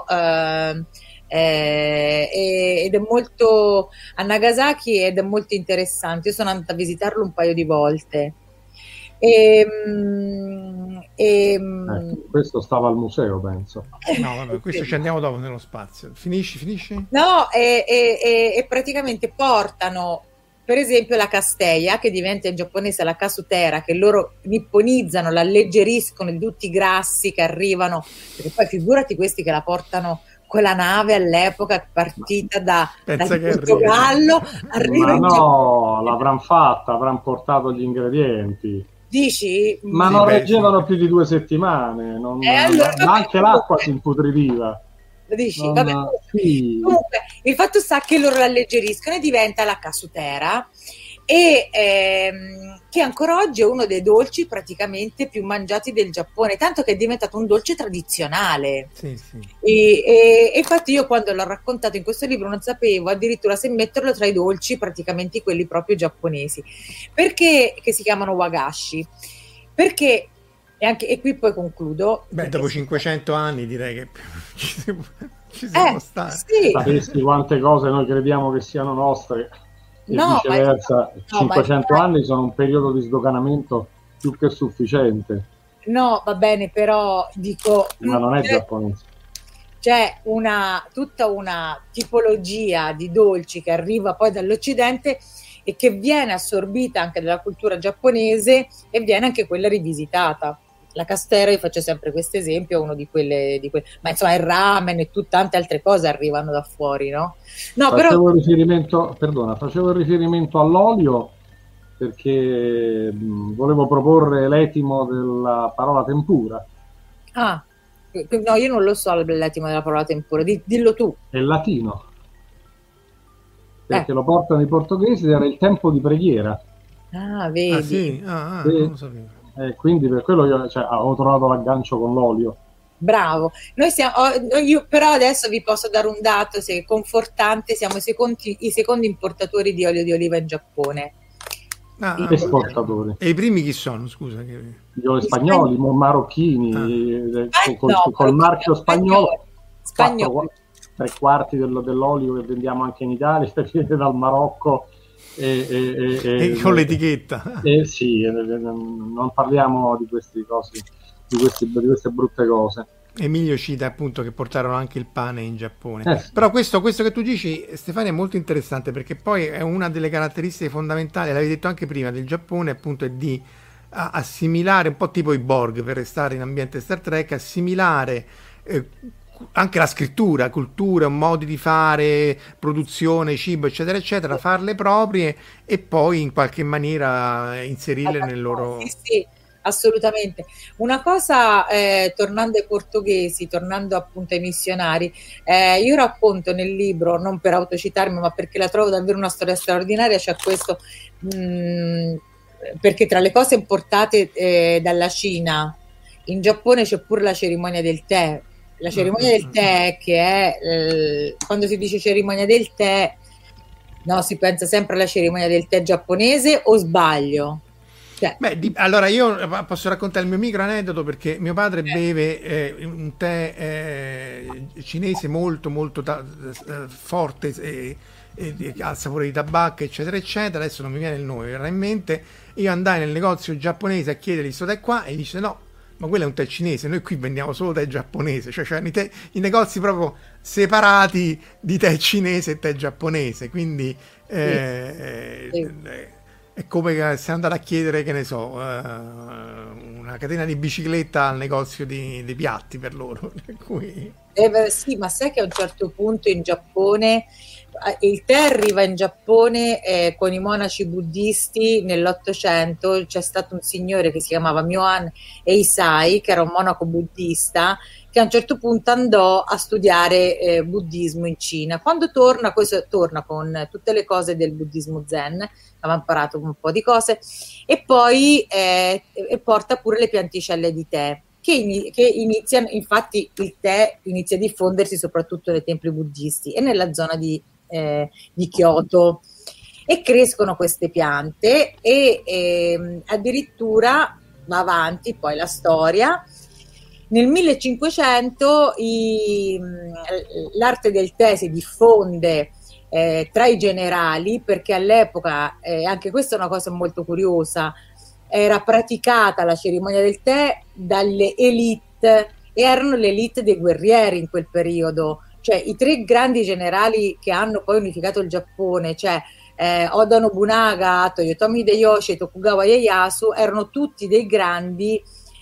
S5: ed è molto a Nagasaki, ed è molto interessante. Io sono andata a visitarlo un paio di volte.
S6: Questo stava al museo, penso.
S4: No, vabbè, questo ci andiamo dopo nello spazio. Finisci?
S5: No, e praticamente portano, per esempio, la casteia, che diventa in giapponese la casutera, che loro nipponizzano, la alleggeriscono di tutti i grassi che arrivano, perché poi figurati questi che la portano con la nave all'epoca partita dal Portogallo, arriva in
S6: Giappone. L'avranno fatta, avranno portato gli ingredienti.
S5: Dici?
S6: Ma non reggevano più di 2 settimane,
S5: allora,
S6: anche l'acqua si imputriva.
S5: Dici? Vabbè.
S6: Sì.
S5: Comunque, il fatto sta che loro l'alleggeriscono e diventa la casutera, e che ancora oggi è uno dei dolci praticamente più mangiati del Giappone, tanto che è diventato un dolce tradizionale.
S4: Sì.
S5: E infatti io, quando l'ho raccontato in questo libro, non sapevo addirittura se metterlo tra i dolci, praticamente quelli proprio giapponesi, perché che si chiamano wagashi, perché e qui poi concludo.
S4: Dopo 500 anni direi che ci siamo stati.
S5: Sì.
S6: Sapessi quante cose noi crediamo che siano nostre, e viceversa. 500 anni sono un periodo di sdoganamento più che sufficiente.
S5: No, va bene, però dico...
S6: Ma non è giapponese.
S5: C'è tutta una tipologia di dolci che arriva poi dall'Occidente e che viene assorbita anche dalla cultura giapponese, e viene anche quella rivisitata. La castera, io faccio sempre questo esempio, uno di quelle, ma insomma il ramen e tante altre cose arrivano da fuori, no?
S6: Facevo riferimento all'olio perché volevo proporre l'etimo della parola tempura.
S5: No, io non lo so l'etimo della parola tempura, dillo tu.
S6: È latino, perché lo portano i portoghesi, era il tempo di preghiera.
S5: Vedi?
S4: Sì? Non lo sapevo.
S6: Quindi per quello io avevo trovato l'aggancio con l'olio.
S5: Bravo. Io però adesso vi posso dare un dato confortante: siamo i secondi importatori di olio di oliva in Giappone.
S6: Esportatori.
S4: E i primi chi sono? Scusa.
S6: Gli spagnoli, marocchini, col marchio spagnolo.
S5: Spagnoli.
S6: 3/4 dell'olio che vendiamo anche in Italia viene dal Marocco.
S4: E con l'etichetta.
S6: Sì, non parliamo di queste cose, di queste brutte cose.
S4: Emilio cita appunto che portarono anche il pane in Giappone. Sì. Però questo che tu dici, Stefania, è molto interessante, perché poi è una delle caratteristiche fondamentali, l'avevi detto anche prima, del Giappone, appunto, è di assimilare, un po' tipo i Borg, per restare in ambiente Star Trek, assimilare anche la scrittura, cultura, modi di fare, produzione, cibo, eccetera, eccetera, farle proprie e poi in qualche maniera inserirle nel loro...
S5: Sì, assolutamente. Una cosa, tornando ai portoghesi, tornando appunto ai missionari, io racconto nel libro, non per autocitarmi, ma perché la trovo davvero una storia straordinaria, c'è questo, perché tra le cose importate dalla Cina, in Giappone c'è pure la cerimonia del tè. La cerimonia del tè, che è quando si dice cerimonia del tè, no, si pensa sempre alla cerimonia del tè giapponese, o sbaglio?
S4: Allora io posso raccontare il mio micro aneddoto, perché mio padre beve un tè cinese molto molto forte, al sapore di tabacco, eccetera eccetera. Adesso non mi viene il nome, mi verrà in mente. Io andai nel negozio giapponese a chiedergli sto tè qua e gli dice no, ma quello è un tè cinese, noi qui vendiamo solo tè giapponese, cioè i negozi proprio separati di tè cinese e tè giapponese, quindi è come se andare a chiedere, che ne so, una catena di bicicletta al negozio dei piatti per loro. Per cui...
S5: sì, ma sai che a un certo punto in Giappone il tè arriva in Giappone con i monaci buddisti nell'800. C'è stato un signore che si chiamava Myoan Eisai, che era un monaco buddista, che a un certo punto andò a studiare buddismo in Cina. Quando torna con tutte le cose del buddismo zen, aveva imparato un po' di cose, e poi porta pure le pianticelle di tè, che iniziano, infatti il tè inizia a diffondersi soprattutto nei templi buddisti e nella zona di Kyoto, e crescono queste piante e addirittura va avanti poi la storia. Nel 1500 l'arte del tè si diffonde tra i generali, perché all'epoca, anche questa è una cosa molto curiosa, era praticata la cerimonia del tè dalle elite, e erano le elite dei guerrieri in quel periodo. Cioè i 3 grandi generali che hanno poi unificato il Giappone, cioè Oda Nobunaga, Toyotomi Hideyoshi e Tokugawa Ieyasu, erano tutti dei grandi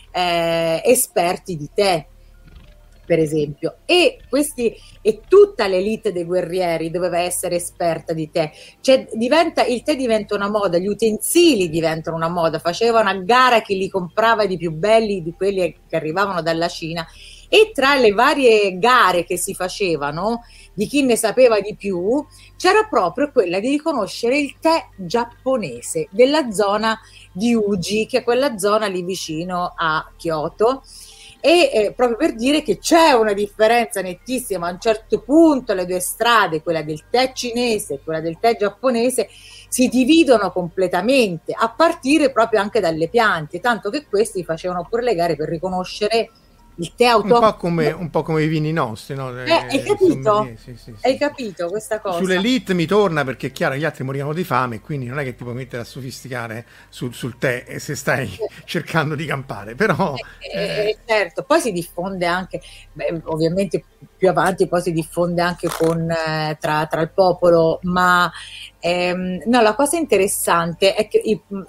S5: esperti di tè, per esempio, e tutta l'elite dei guerrieri doveva essere esperta di tè. Cioè il tè diventa una moda, gli utensili diventano una moda, facevano a gara chi li comprava di più belli di quelli che arrivavano dalla Cina. E tra le varie gare che si facevano di chi ne sapeva di più, c'era proprio quella di riconoscere il tè giapponese della zona di Uji, che è quella zona lì vicino a Kyoto, e proprio per dire che c'è una differenza nettissima. A un certo punto le 2 strade, quella del tè cinese e quella del tè giapponese, si dividono completamente, a partire proprio anche dalle piante, tanto che questi facevano pure le gare per riconoscere il tè autoctono.
S4: Un po' come i vini nostri, no?
S5: Hai capito?
S4: Sì.
S5: Hai capito questa cosa?
S4: Sull'elite mi torna, perché è chiaro, gli altri morivano di fame, quindi non è che ti puoi mettere a sofisticare sul tè se stai cercando di campare, però...
S5: certo, poi si diffonde anche, ovviamente più avanti poi si diffonde anche tra il popolo, ma no, la cosa interessante è che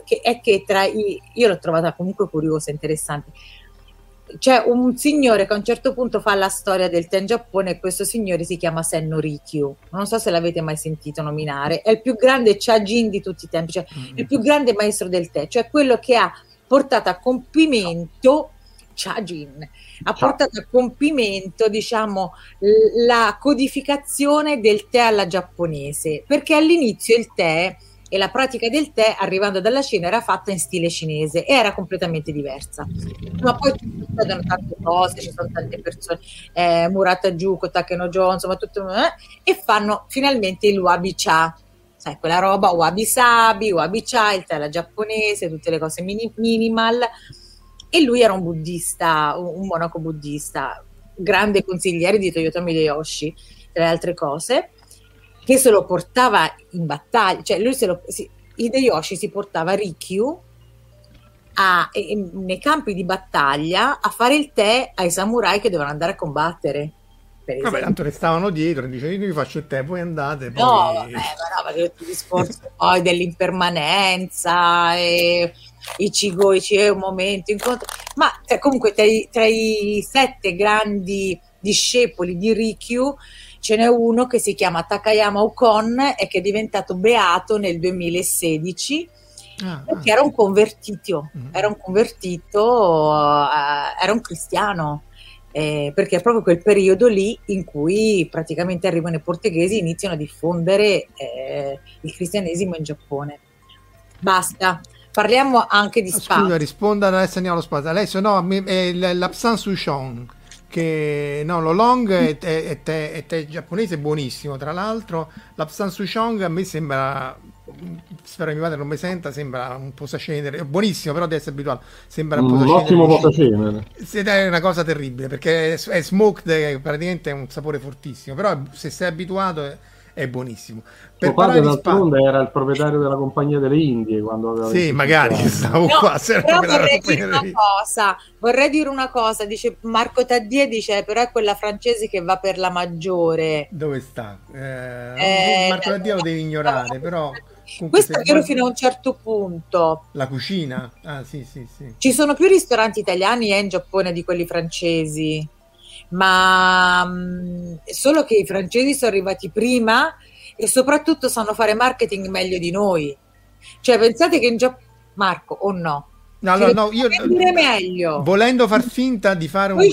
S5: io l'ho trovata comunque curiosa, interessante. C'è un signore che a un certo punto fa la storia del tè in Giappone, e questo signore si chiama Senno Rikyu. Non so se l'avete mai sentito nominare. È il più grande Chajin di tutti i tempi, cioè il più grande maestro del tè, cioè quello che ha portato a compimento diciamo, la codificazione del tè alla giapponese, perché all'inizio il tè e la pratica del tè arrivando dalla Cina era fatta in stile cinese e era completamente diversa. Ma poi succedono tante cose, ci sono tante persone, Murata Juko, Takeno-jo, insomma tutte, e fanno finalmente il wabi cha, sai, quella roba wabi sabi, wabi cha, il tè alla giapponese, tutte le cose minimal. E lui era un buddista, un monaco buddista, grande consigliere di Toyotomi Hideyoshi, tra le altre cose, che se lo portava in battaglia, cioè lui Hideyoshi si portava Rikyu nei campi di battaglia a fare il tè ai samurai che dovevano andare a combattere.
S4: Vabbè, tanto restavano dietro e dice io vi faccio il tè, voi andate. Poi...
S5: No, vabbè, ma no, il discorso poi dell'impermanenza e Ichigoichi è un momento incontro, ma comunque tra i 7 grandi discepoli di Rikyu ce n'è uno che si chiama Takayama Ukon e che è diventato beato nel 2016 perché era un convertito, era un cristiano, perché è proprio quel periodo lì in cui praticamente arrivano i portoghesi e iniziano a diffondere il cristianesimo in Giappone. Basta. Parliamo anche di spazio.
S4: Scusa, risponda adesso, andiamo allo spazio. Adesso no, è l'Apsan Sushon, che no, lo long è tè giapponese buonissimo, tra l'altro. L'Apsan Sushon a me sembra, spero che mia madre non mi senta, sembra un posacenere, è buonissimo, però deve essere abituato, sembra un
S6: ottimo posacenere.
S4: È una cosa terribile, perché è smoked, praticamente è un sapore fortissimo, però se sei abituato è buonissimo.
S6: Per padre d'altronde era il proprietario della Compagnia delle Indie quando aveva
S4: magari stavo qua.
S5: Però vorrei dire una cosa, dice Marco Taddie, dice però è quella francese che va per la maggiore.
S4: Dove sta? Marco Taddie lo devi ignorare, però
S5: questo è vero fino a un certo punto.
S4: La cucina? Sì.
S5: Ci sono più ristoranti italiani in Giappone di quelli francesi, ma solo che i francesi sono arrivati prima e soprattutto sanno fare marketing meglio di noi. Cioè, pensate che in Giappone, Marco, o no?
S4: No, io
S5: dire meglio.
S4: Volendo far finta di fare un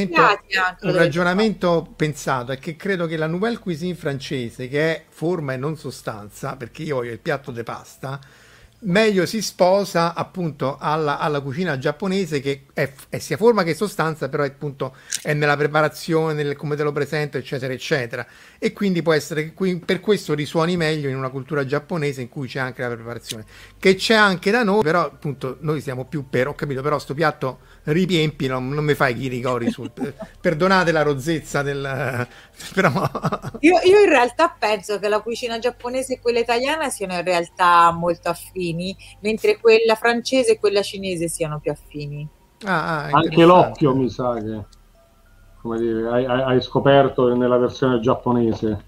S4: ragionamento pensato, è che credo che la nouvelle cuisine francese, che è forma e non sostanza, perché io voglio il piatto di pasta, meglio si sposa appunto alla cucina giapponese, che è sia forma che sostanza, però appunto è nella preparazione, nel come te lo presento, eccetera eccetera, e quindi può essere che per questo risuoni meglio in una cultura giapponese in cui c'è anche la preparazione, che c'è anche da noi, però appunto noi siamo più ho capito, però sto piatto ripiempi, non mi fai i rigori perdonate la rozzezza però
S5: io in realtà penso che la cucina giapponese e quella italiana siano in realtà molto affini, mentre quella francese e quella cinese siano più affini.
S6: Anche l'occhio mi sa che, come dire, hai scoperto nella versione giapponese.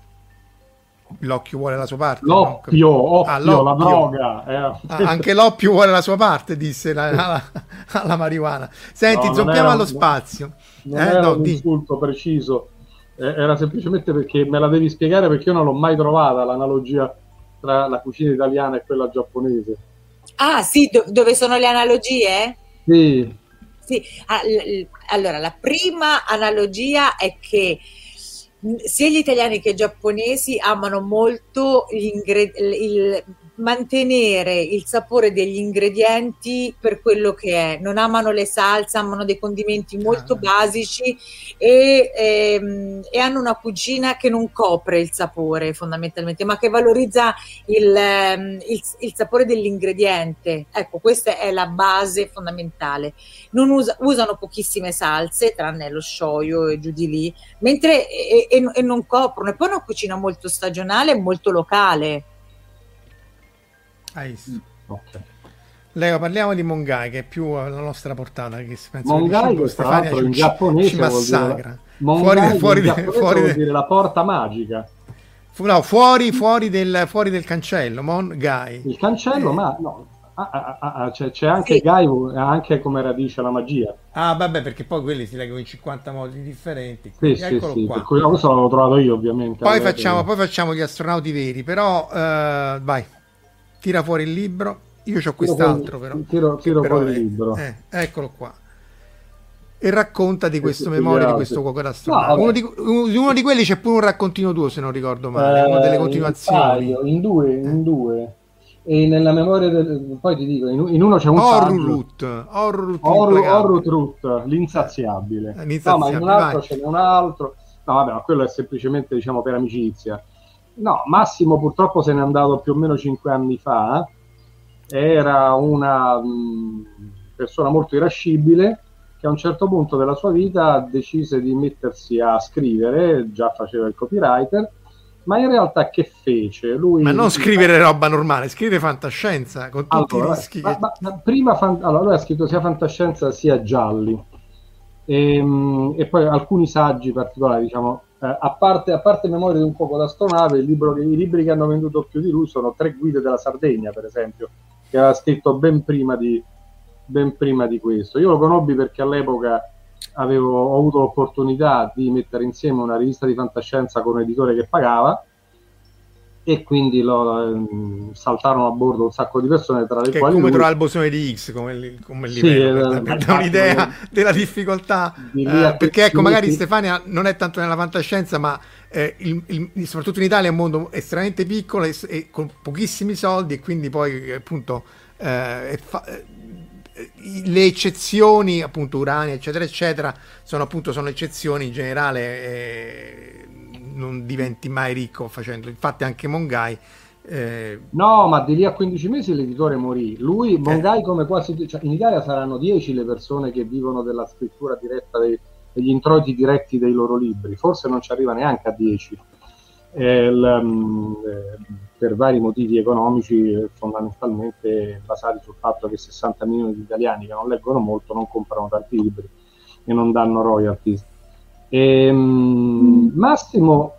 S4: L'occhio vuole la sua parte.
S6: L'oppio, la droga.
S4: Anche l'oppio vuole la sua parte, disse alla marijuana. Senti, zoppiamo allo spazio.
S6: Non era un insulto preciso, era semplicemente perché me la devi spiegare, perché io non l'ho mai trovata l'analogia tra la cucina italiana e quella giapponese.
S5: Sì, dove sono le analogie?
S6: Sì.
S5: Allora, la prima analogia è che sia gli italiani che i giapponesi amano molto mantenere il sapore degli ingredienti per quello che è, non amano le salse, amano dei condimenti molto basici e hanno una cucina che non copre il sapore fondamentalmente, ma che valorizza il sapore dell'ingrediente. Ecco, questa è la base fondamentale. Non usano pochissime salse, tranne lo shoyu e giù di lì, mentre e non coprono. E poi è una cucina molto stagionale e molto locale.
S4: Okay. Leo, parliamo di Mongai, che è più alla nostra portata, che penso
S6: Mongai,
S4: che
S6: Stefania in giapponese
S4: ci massacra.
S6: Mongai fuori vuol dire la porta magica.
S4: No, fuori del cancello, Mongai.
S6: Il cancello, ma no. C'è anche Gai, anche come radice la magia.
S4: Vabbè, perché poi quelli si leggono in 50 modi differenti.
S6: Sì, qua. Per cui questo l'avevo trovato io, ovviamente.
S4: Poi facciamo gli astronauti veri, però vai. Tira fuori il libro. Io c'ho quest'altro, però.
S6: Tiro fuori il libro.
S4: Eccolo qua. e racconta di questo memoria di questo cuoco d'astronave.
S6: No,
S4: uno di quelli c'è pure un raccontino tuo, se non ricordo male, una delle continuazioni.
S6: In due. E nella memoria poi ti dico, in uno c'è un
S4: Horror
S6: Root, l'insaziabile. No, ma in un altro ce n'è un altro. No, vabbè, ma quello è semplicemente, diciamo, per amicizia. No, Massimo purtroppo se n'è andato più o meno 5 anni fa. Era una persona molto irascibile che a un certo punto della sua vita decise di mettersi a scrivere, già faceva il copywriter, ma in realtà che fece?
S4: Ma non scrivere roba normale, scrivere fantascienza con tutti i rischi.
S6: Allora, lui ha scritto sia fantascienza sia gialli e poi alcuni saggi particolari, diciamo, a parte Memoria di un cuoco d'astronave, i libri che hanno venduto più di lui sono 3 guide della Sardegna, per esempio, che aveva scritto ben prima di questo. Io lo conobbi perché all'epoca ho avuto l'opportunità di mettere insieme una rivista di fantascienza con un editore che pagava, e quindi saltarono a bordo un sacco di persone, tra le
S4: che
S6: quali
S4: come trovare il bosone di X come livello, per dare un'idea della difficoltà, perché ecco, magari Stefania non è tanto nella fantascienza, ma soprattutto in Italia è un mondo estremamente piccolo e con pochissimi soldi, e quindi poi appunto le eccezioni, appunto Urania eccetera eccetera, sono eccezioni. In generale non diventi mai ricco facendo, infatti anche Mongai
S6: no, ma di lì a 15 mesi l'editore morì. Mongai, come quasi, cioè, in Italia saranno 10 le persone che vivono della scrittura diretta, degli introiti diretti dei loro libri, forse non ci arriva neanche a 10, per vari motivi economici, fondamentalmente basati sul fatto che 60 milioni di italiani che non leggono molto non comprano tanti libri e non danno royalties. Massimo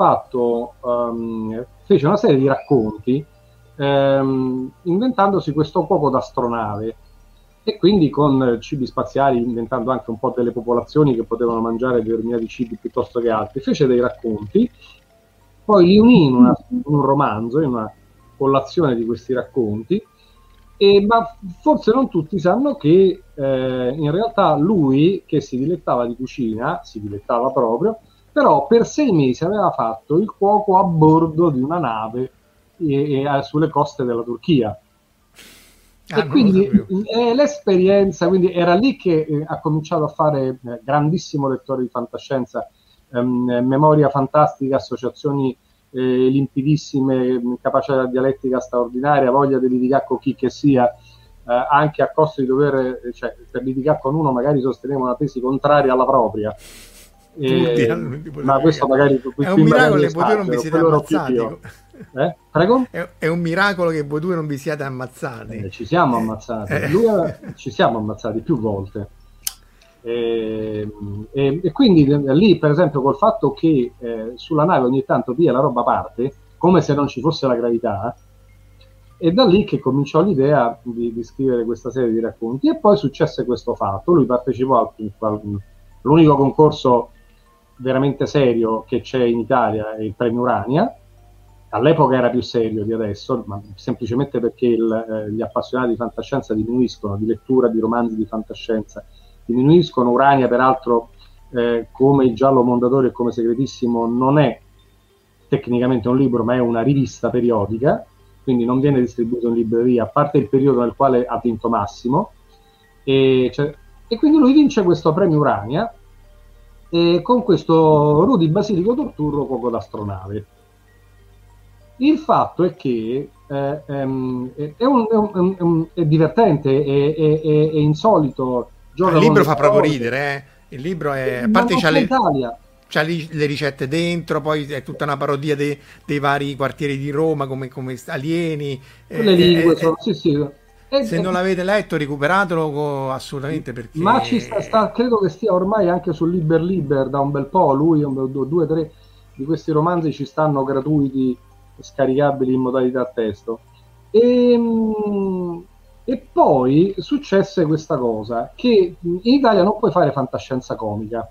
S6: fece una serie di racconti inventandosi questo cuoco d'astronave, e quindi con cibi spaziali, inventando anche un po' delle popolazioni che potevano mangiare determinati cibi piuttosto che altri. Fece dei racconti, poi li unì in un romanzo, in una collazione di questi racconti, ma forse non tutti sanno che in realtà lui, che si dilettava di cucina, si dilettava proprio, però per 6 mesi aveva fatto il cuoco a bordo di una nave sulle coste della Turchia. E quindi l'esperienza, quindi era lì che ha cominciato a fare grandissimo lettore di fantascienza, memoria fantastica, associazioni limpidissime, capacità dialettica straordinaria, voglia di litigare con chi che sia, anche a costo di dover, cioè, per litigare con uno magari sosteneva una tesi contraria alla propria. Ma questo magari
S4: è un miracolo che voi due non vi siete ammazzati.
S6: Prego?
S4: È un miracolo che voi due non vi siate ammazzati.
S6: Ci siamo ammazzati. Ci siamo ammazzati più volte. E quindi lì, per esempio, col fatto che sulla nave ogni tanto via la roba parte, come se non ci fosse la gravità, e da lì che cominciò l'idea di scrivere questa serie di racconti. E poi successe questo fatto: lui partecipò all'unico concorso veramente serio che c'è in Italia, è il premio Urania. All'epoca era più serio di adesso, ma semplicemente perché gli appassionati di fantascienza diminuiscono, di lettura di romanzi di fantascienza diminuiscono. Urania, peraltro, come il Giallo Mondadori e come Segretissimo, non è tecnicamente un libro, ma è una rivista periodica, quindi non viene distribuito in libreria, a parte il periodo nel quale ha vinto Massimo, e quindi lui vince questo premio Urania con questo Rudy Basilico Turturro, cuoco d'astronave. Il fatto è che è divertente, è insolito.
S4: Il libro fa proprio ridere, il libro è, a parte c'ha le ricette dentro, poi è tutta una parodia dei vari quartieri di Roma, come alieni,
S6: le lingue sono, sì.
S4: Se non l'avete letto, recuperatelo assolutamente, perché
S6: ma ci credo che stia ormai anche sul Liber da un bel po'. Lui 2 o 3 di questi romanzi ci stanno gratuiti, scaricabili in modalità testo. E poi successe questa cosa, che in Italia non puoi fare fantascienza comica.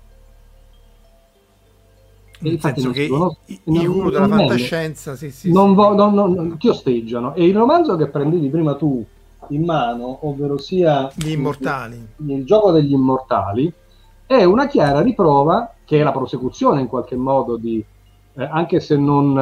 S4: Nel senso che i guru della fantascienza
S6: ti osteggiano. E il romanzo che prendevi prima tu in mano, ovvero sia
S4: Gli Immortali,
S6: il gioco degli Immortali, è una chiara riprova che è la prosecuzione in qualche modo di, anche se non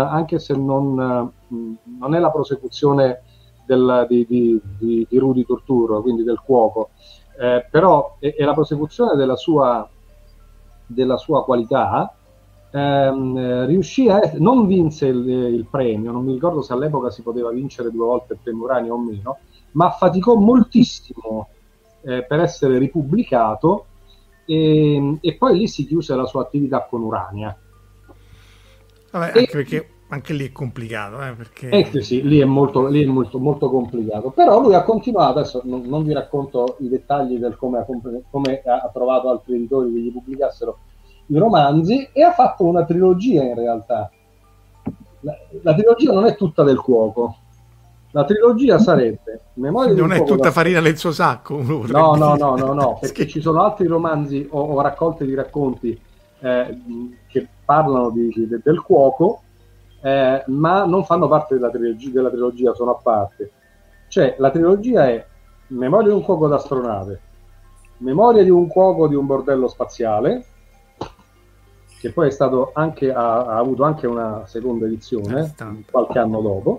S6: è la prosecuzione di Rudy Turturro, quindi del cuoco, però è la prosecuzione della sua qualità. Riuscì non vinse il premio, non mi ricordo se all'epoca si poteva vincere 2 volte il premio Urania o meno, ma faticò moltissimo per essere ripubblicato, e poi lì si chiuse la sua attività con Urania.
S4: Vabbè, anche perché anche lì è complicato, perché...
S6: sì, lì è molto complicato, però lui ha continuato. Adesso non vi racconto i dettagli del come ha trovato altri editori che gli pubblicassero i romanzi, e ha fatto una trilogia in realtà. La trilogia non è tutta del cuoco, la trilogia sarebbe Memoria
S4: non è tutta farina nel suo sacco.
S6: No, perché ci sono altri romanzi o raccolte di racconti che parlano del cuoco, ma non fanno parte della trilogia, sono a parte. Cioè, la trilogia è Memoria di un cuoco d'astronave, Memoria di un cuoco di un bordello spaziale, che poi è stato anche, ha avuto anche una seconda edizione qualche anno dopo,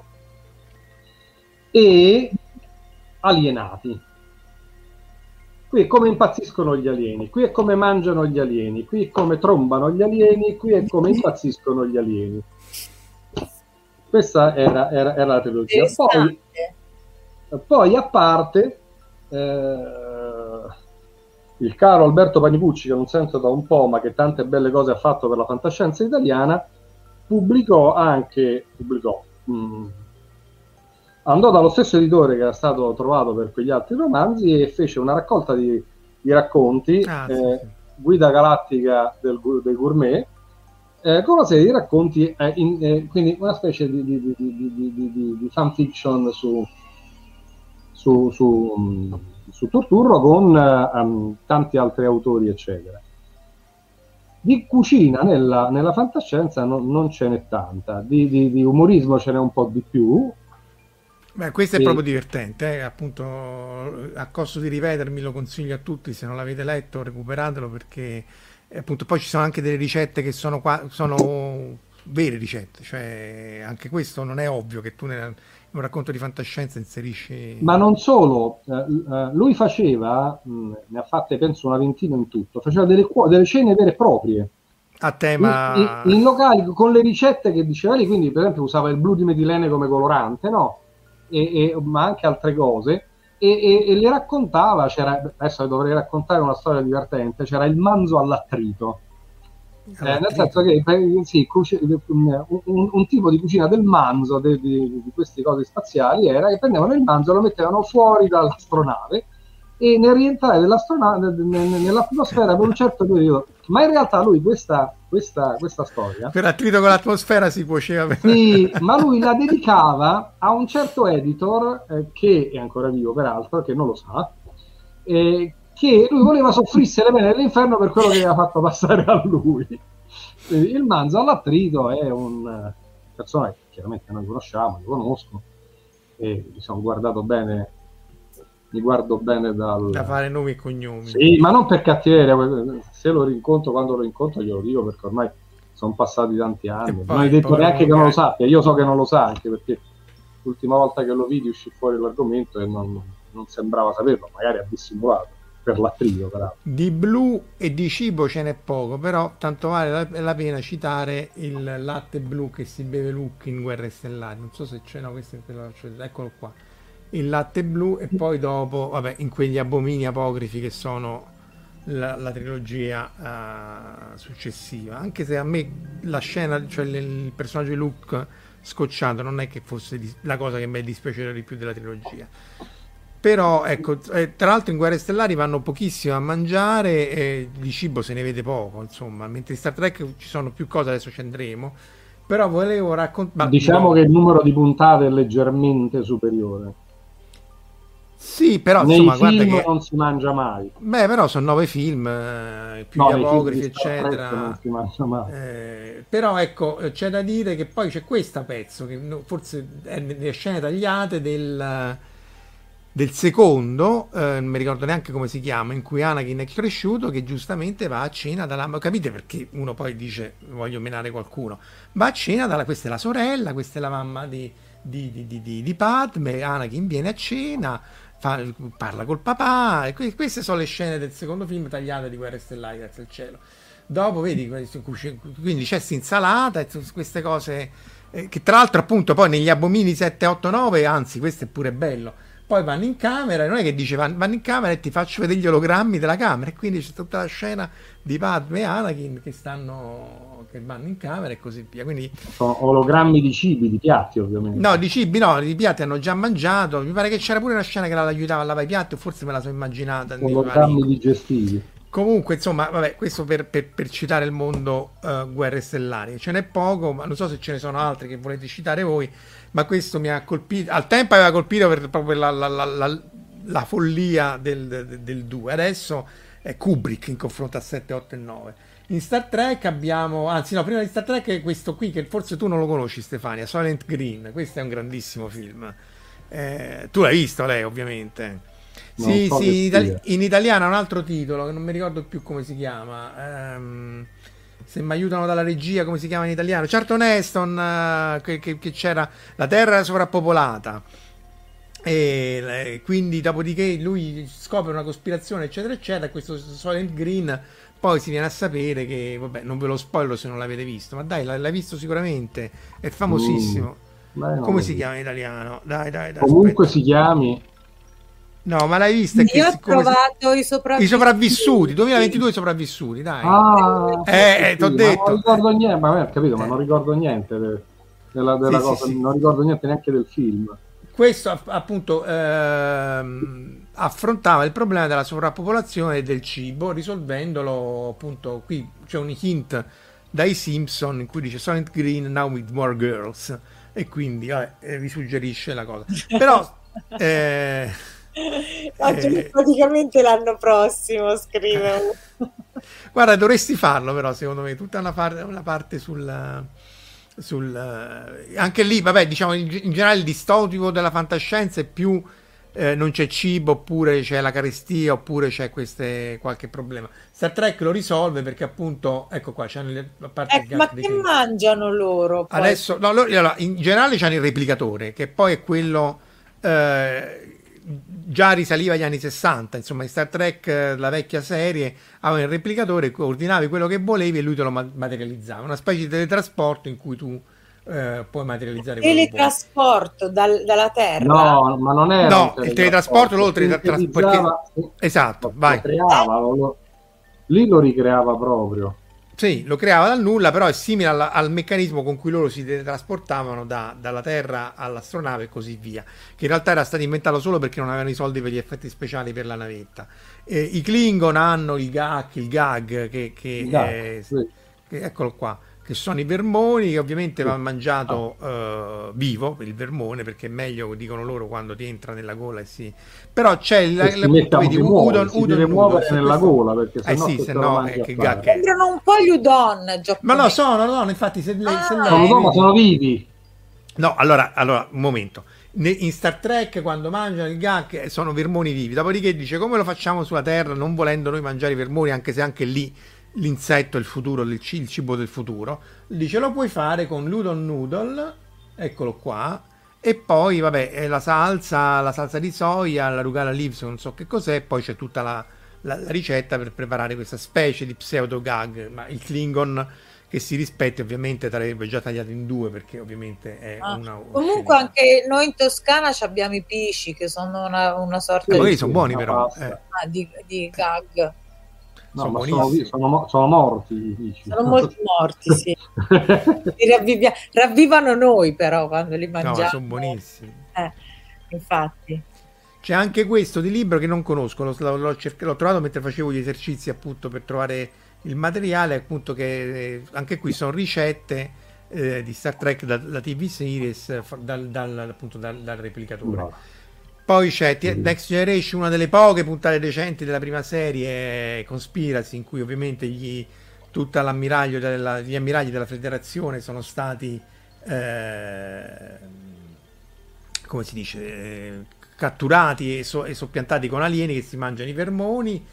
S6: e Alienati. Qui è come impazziscono gli alieni, qui è come mangiano gli alieni, qui è come trombano gli alieni, qui è come impazziscono gli alieni. Questa era la trilogia. Poi a parte il caro Alberto Panicucci, che non sento da un po', ma che tante belle cose ha fatto per la fantascienza italiana, andò dallo stesso editore che era stato trovato per quegli altri romanzi e fece una raccolta di racconti, Guida galattica dei gourmet, con una serie di racconti, quindi una specie di fanfiction su Turturro, con tanti altri autori, eccetera. Di cucina nella fantascienza non ce n'è tanta, di umorismo ce n'è un po' di più.
S4: Beh, questo è proprio divertente, appunto, a costo di ripetermi lo consiglio a tutti, se non l'avete letto recuperatelo, perché appunto poi ci sono anche delle ricette che sono vere ricette, cioè anche questo non è ovvio che tu in un racconto di fantascienza inserisci... Ma
S6: non solo, lui faceva, ne ha fatte penso una ventina in tutto, faceva delle cene vere e proprie
S4: a tema
S6: in locali con le ricette che diceva lì, quindi per esempio usava il blu di metilene come colorante, no? Ma anche altre cose, e le raccontava. Adesso dovrei raccontare una storia divertente. C'era il manzo all'attrito, nel senso che un tipo di cucina del manzo, di queste cose spaziali, era che prendevano il manzo e lo mettevano fuori dall'astronave e nel rientrare dell'astronave nell'atmosfera per un certo periodo. Ma in realtà lui questa storia,
S4: per attrito con l'atmosfera, si cuoceva
S6: sì, ma lui la dedicava a un certo editor, che è ancora vivo peraltro, che non lo sa, che lui voleva soffrisse le pene dell'inferno per quello che aveva fatto passare a lui. Il manzo all'attrito è un persona che chiaramente noi conosciamo, io conosco, e mi sono guardato bene, mi guardo bene da
S4: fare nomi e cognomi.
S6: Sì, ma non per cattiveria, se lo rincontro, quando lo incontro glielo dico, perché ormai sono passati tanti anni. Non hai detto neanche che non lo sappia, io so che non lo sa, anche perché l'ultima volta che lo vidi uscì fuori l'argomento e non sembrava saperlo, magari ha dissimulato per l'attrito, peraltro.
S4: Di blu e di cibo ce n'è poco, però tanto vale la pena citare il latte blu che si beve Luke in Guerre Stellari. Non so se c'è, no, questo eccolo qua. Il latte blu, e poi dopo, vabbè, in quegli abomini apocrifi che sono la trilogia successiva. Anche se a me la scena, cioè il personaggio di Luke scocciato, non è che fosse la cosa che mi è dispiaciuta di più della trilogia. Però ecco, tra l'altro in Guerre Stellari vanno pochissimo a mangiare e di cibo se ne vede poco, insomma, mentre in Star Trek ci sono più cose, adesso ci andremo. Però volevo raccontare...
S6: Diciamo che il numero di puntate è leggermente superiore.
S4: Sì, però
S6: nei
S4: insomma,
S6: film
S4: guarda che
S6: non si mangia mai.
S4: Beh, però sono 9 film, più gli apocrifi, eccetera.
S6: Non si mangia mai.
S4: Però ecco, c'è da dire che poi c'è questo pezzo che forse è nelle scene tagliate del secondo, non mi ricordo neanche come si chiama, in cui Anakin è cresciuto, che giustamente va a cena dalla... Capite perché uno poi dice voglio menare qualcuno? Va a cena dalla... Questa è la sorella, questa è la mamma di Padme, Anakin viene a cena, parla col papà, e queste sono le scene del secondo film tagliate di Guerre Stellari, grazie al cielo. Dopo vedi, quindi c'è insalata e queste cose che tra l'altro appunto poi negli Abomini 7, 8, 9, anzi questo è pure bello, poi vanno in camera, non è che dice vanno in camera e ti faccio vedere gli ologrammi della camera, e quindi c'è tutta la scena di Padme e Anakin che vanno in camera e così via. Quindi
S6: sono ologrammi di cibi, di piatti ovviamente.
S4: No, di cibi no, di piatti hanno già mangiato, mi pare che c'era pure una scena che l'aiutava a lavare i piatti, o forse me la sono immaginata.
S6: Ologrammi digestivi.
S4: Comunque, insomma, vabbè, questo per citare il mondo Guerre Stellari. Ce n'è poco, ma non so se ce ne sono altri che volete citare voi, ma questo mi ha colpito. Al tempo aveva colpito proprio la follia del 2. Adesso è Kubrick in confronto a 7, 8 e 9. In Star Trek abbiamo, anzi no, prima di Star Trek è questo qui, che forse tu non lo conosci, Stefania, Soylent Green. Questo è un grandissimo film. Tu l'hai visto, lei, ovviamente. Sì,
S6: so
S4: sì, in italiano ha un altro titolo che non mi ricordo più come si chiama. Se mi aiutano dalla regia, come si chiama in italiano? Charlton Heston, che c'era la Terra sovrappopolata, e quindi dopodiché lui scopre una cospirazione, eccetera, eccetera. Questo Soylent Green poi si viene a sapere che, vabbè, non ve lo spoilo se non l'avete visto, ma dai, l'hai visto sicuramente, è famosissimo. Come si chiama in italiano? Dai,
S6: comunque
S4: aspetta.
S6: si chiami.
S4: No, ma l'hai vista?
S5: Io ho trovato i
S4: sopravvissuti 2022, i sopravvissuti, dai.
S6: T'ho
S4: detto.
S6: Non ricordo niente, ma capito, ma non ricordo niente della cosa, sì. Non ricordo niente neanche del film.
S4: Questo appunto affrontava il problema della sovrappopolazione e del cibo, risolvendolo appunto. Qui c'è un hint dai Simpson in cui dice Soylent Green now with more girls, e quindi vi suggerisce la cosa. Però
S5: praticamente l'anno prossimo scrive.
S4: Guarda, dovresti farlo, però secondo me tutta una parte anche lì, vabbè, diciamo in generale il distopico della fantascienza è più non c'è cibo, oppure c'è la carestia, oppure c'è qualche problema. Star Trek lo risolve perché appunto, ecco qua, c'hanno a parte
S5: ma che mangiano loro poi?
S4: Adesso no, allora, in generale c'hanno il replicatore, che poi è quello già risaliva agli anni 60, insomma in Star Trek la vecchia serie aveva il replicatore, ordinavi quello che volevi e lui te lo materializzava, una specie di teletrasporto in cui tu puoi materializzare
S5: teletrasporto dalla Terra.
S6: No, ma non è
S4: il teletrasporto loro esatto, vai.
S6: Lì lo ricreava proprio.
S4: Sì, lo creava dal nulla, però è simile al meccanismo con cui loro si teletrasportavano dalla Terra all'astronave e così via, che in realtà era stato inventato solo perché non avevano i soldi per gli effetti speciali per la navetta. I Klingon hanno il gag sì. Eccolo qua, che sono i vermoni, che ovviamente va mangiato vivo, il vermone, perché è meglio, dicono loro, quando ti entra nella gola e si... Però c'è
S6: deve muovere nella gola, perché
S4: sennò che gag è.
S5: Sembrano un po' gli udon giapponesi.
S4: Ma no, sono infatti se lei
S6: sono vivi.
S4: No, allora un momento. In Star Trek quando mangiano il gag sono vermoni vivi, dopodiché dice come lo facciamo sulla Terra non volendo noi mangiare i vermoni, anche se anche lì l'insetto è il futuro, il cibo del futuro, dice lo puoi fare con l'udon noodle, eccolo qua, e poi vabbè la salsa di soia, la rucola leaves, non so che cos'è, poi c'è tutta la ricetta per preparare questa specie di pseudo gag, ma il Klingon che si rispetti ovviamente sarebbe già tagliato in due, perché ovviamente è una
S5: comunque anche noi in Toscana abbiamo i pisci che sono una sorta
S4: di sono buoni però
S5: di gag.
S6: No, sono morti, dici.
S5: Sono molto morti, sì. Ravvivano noi però quando li mangiamo.
S4: No, sono buonissimi.
S5: Infatti.
S4: C'è anche questo di libro che non conosco, l'ho trovato mentre facevo gli esercizi appunto per trovare il materiale, appunto, che anche qui sono ricette di Star Trek da TV series appunto dal replicatore. No. Poi c'è Next Generation, una delle poche puntate decenti della prima serie, Conspiracy, in cui ovviamente gli ammiragli della federazione sono stati come si dice, catturati e soppiantati con alieni che si mangiano i vermoni,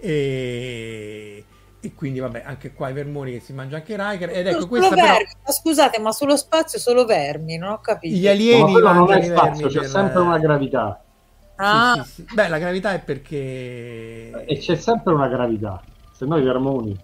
S4: e quindi vabbè, anche qua i vermoni che si mangiano anche Riker, ed ecco questa
S5: vermi.
S4: però,
S5: Ma scusate, ma sullo spazio solo vermi, non ho capito.
S4: gli alieni
S6: Ma non
S4: mangiano
S6: è
S4: i
S6: spazio,
S4: vermi
S6: c'è sempre una gravità.
S5: Ah,
S4: sì. Beh, la gravità è perché
S6: E c'è sempre una gravità, se no i vermoni.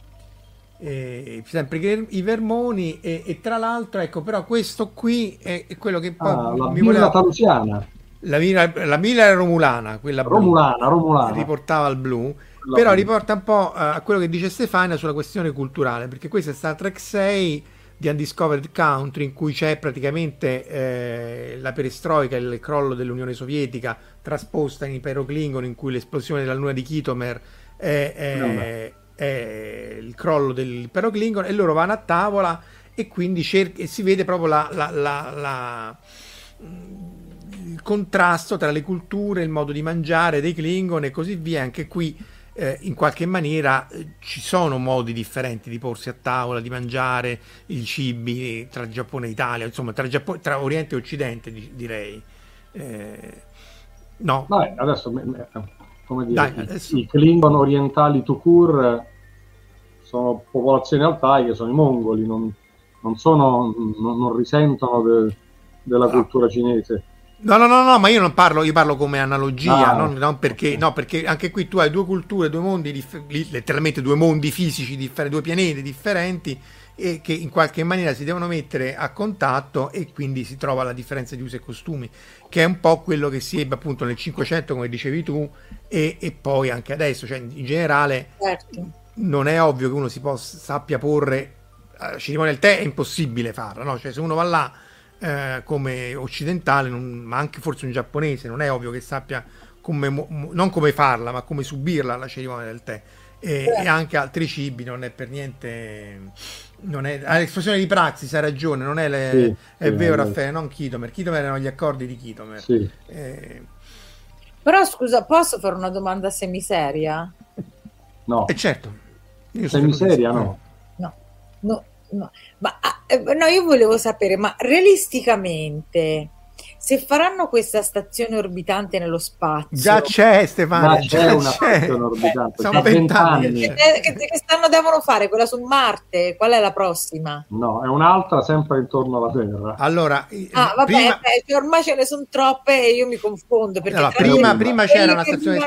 S4: sempre che i vermoni, e tra l'altro ecco, però questo qui è quello che poi
S6: La
S4: mi
S6: birra
S4: voleva.
S6: talusiana,
S4: La mira era romulana, quella blu,
S6: romulana.
S4: riportava al blu,
S6: La
S4: però
S6: blu.
S4: riporta un po' a quello che dice Stefania sulla questione culturale, perché questo è Star Trek 6 di Undiscovered Country, in cui c'è praticamente la perestroica, il crollo dell'Unione Sovietica trasposta in Impero Klingon, in cui l'esplosione della luna di Kitomer è il crollo dell'Impero Klingon, e loro vanno a tavola e quindi e si vede proprio il contrasto tra le culture, il modo di mangiare dei Klingon e così via. Anche qui in qualche maniera ci sono modi differenti di porsi a tavola, di mangiare i cibi tra Giappone e Italia, insomma tra Oriente e Occidente, direi. No.
S6: Vabbè, adesso come dire,
S4: Dai, adesso.
S6: i Klingon orientali tout court sono popolazioni altaiche, sono i mongoli, non risentono della cultura cinese.
S4: No, ma io non parlo, io parlo come analogia, non perché,
S6: ok.
S4: no, perché anche qui tu hai due culture, due mondi, letteralmente due mondi fisici differenti, due pianeti differenti, e che in qualche maniera si devono mettere a contatto, e quindi si trova la differenza di usi e costumi, che è un po' quello che si ebbe appunto nel 500, come dicevi tu, e poi anche adesso, cioè in generale
S5: certo.
S4: non è ovvio che uno sappia porre cerimonia del tè, è impossibile farla, no? Cioè se uno va là come occidentale, ma anche forse un giapponese, non è ovvio che sappia non come farla, ma come subirla la cerimonia del tè. E anche altri cibi, non è per niente, non è l'esplosione di Praxis, hai ragione, non è è vero, Raffaele, non Kitomer erano gli accordi di Kitomer.
S6: Sì.
S5: Però scusa, posso fare una domanda semiseria?
S6: No,
S4: Certo,
S6: semiseria no.
S5: No, ma no, io volevo sapere, ma realisticamente, se faranno questa stazione orbitante nello spazio,
S4: già c'è, Stefano,
S6: c'è una stazione orbitante,
S4: sono 20 anni
S5: che stanno devono fare quella su Marte? Qual è la prossima?
S6: No, è un'altra sempre intorno alla Terra.
S4: Allora,
S5: vabbè, ormai ce ne sono troppe e io mi confondo, perché
S4: allora, prima c'era una stazione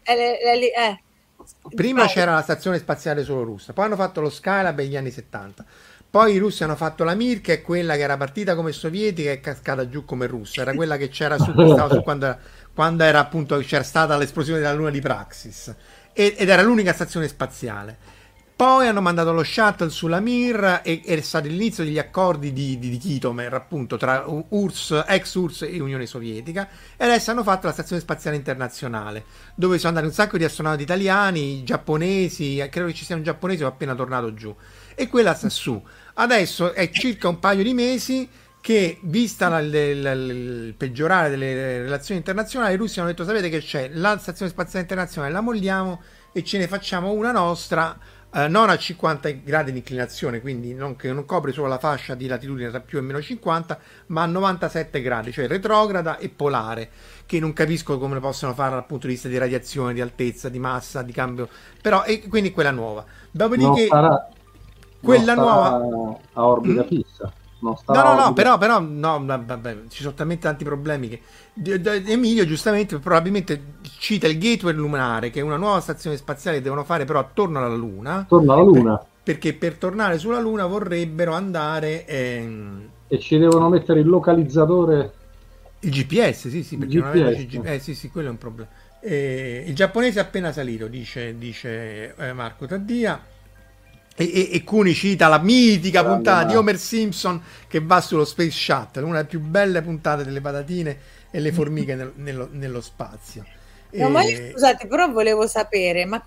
S5: prima
S4: c'era la stazione spaziale solo russa, poi hanno fatto lo Skylab negli anni 70, poi i russi hanno fatto la Mir, che è quella che era partita come sovietica e cascata giù come russa, era quella che c'era stava su quando era appunto c'era stata l'esplosione della luna di Praxis, ed era l'unica stazione spaziale. Poi hanno mandato lo shuttle sulla Mir, e è stato l'inizio degli accordi di Kitomer, appunto, tra ex-URSS e Unione Sovietica, e adesso hanno fatto la Stazione Spaziale Internazionale, dove sono andati un sacco di astronauti italiani, giapponesi, credo che ci sia un giapponese che è appena tornato giù, e quella sta su. Adesso è circa un paio di mesi che, vista il peggiorare delle relazioni internazionali, i russi hanno detto: sapete che c'è, la Stazione Spaziale Internazionale la molliamo e ce ne facciamo una nostra, non a 50 gradi di inclinazione, quindi che non copre solo la fascia di latitudine tra più e meno 50, ma a 97 gradi, cioè retrograda e polare, che non capisco come lo possono fare dal punto di vista di radiazione, di altezza, di massa, di cambio, però quindi quella nuova. Dopodiché quella nuova
S6: a orbita fissa.
S4: No, vabbè, ci sono talmente tanti problemi che Emilio giustamente probabilmente cita il Gateway lunare, che è una nuova stazione spaziale che devono fare però attorno alla Luna. Perché per tornare sulla Luna vorrebbero andare
S6: e ci devono mettere il localizzatore,
S4: il GPS, sì, perché
S6: GPS.
S4: non aveva GPS, sì, quello è un problema. Il giapponese è appena salito, dice Marco Taddia. E Cuni cita la mitica puntata di Homer Simpson che va sullo Space Shuttle, una delle più belle puntate delle patatine e le formiche nello spazio.
S5: No, ma io, scusate, però volevo sapere, ma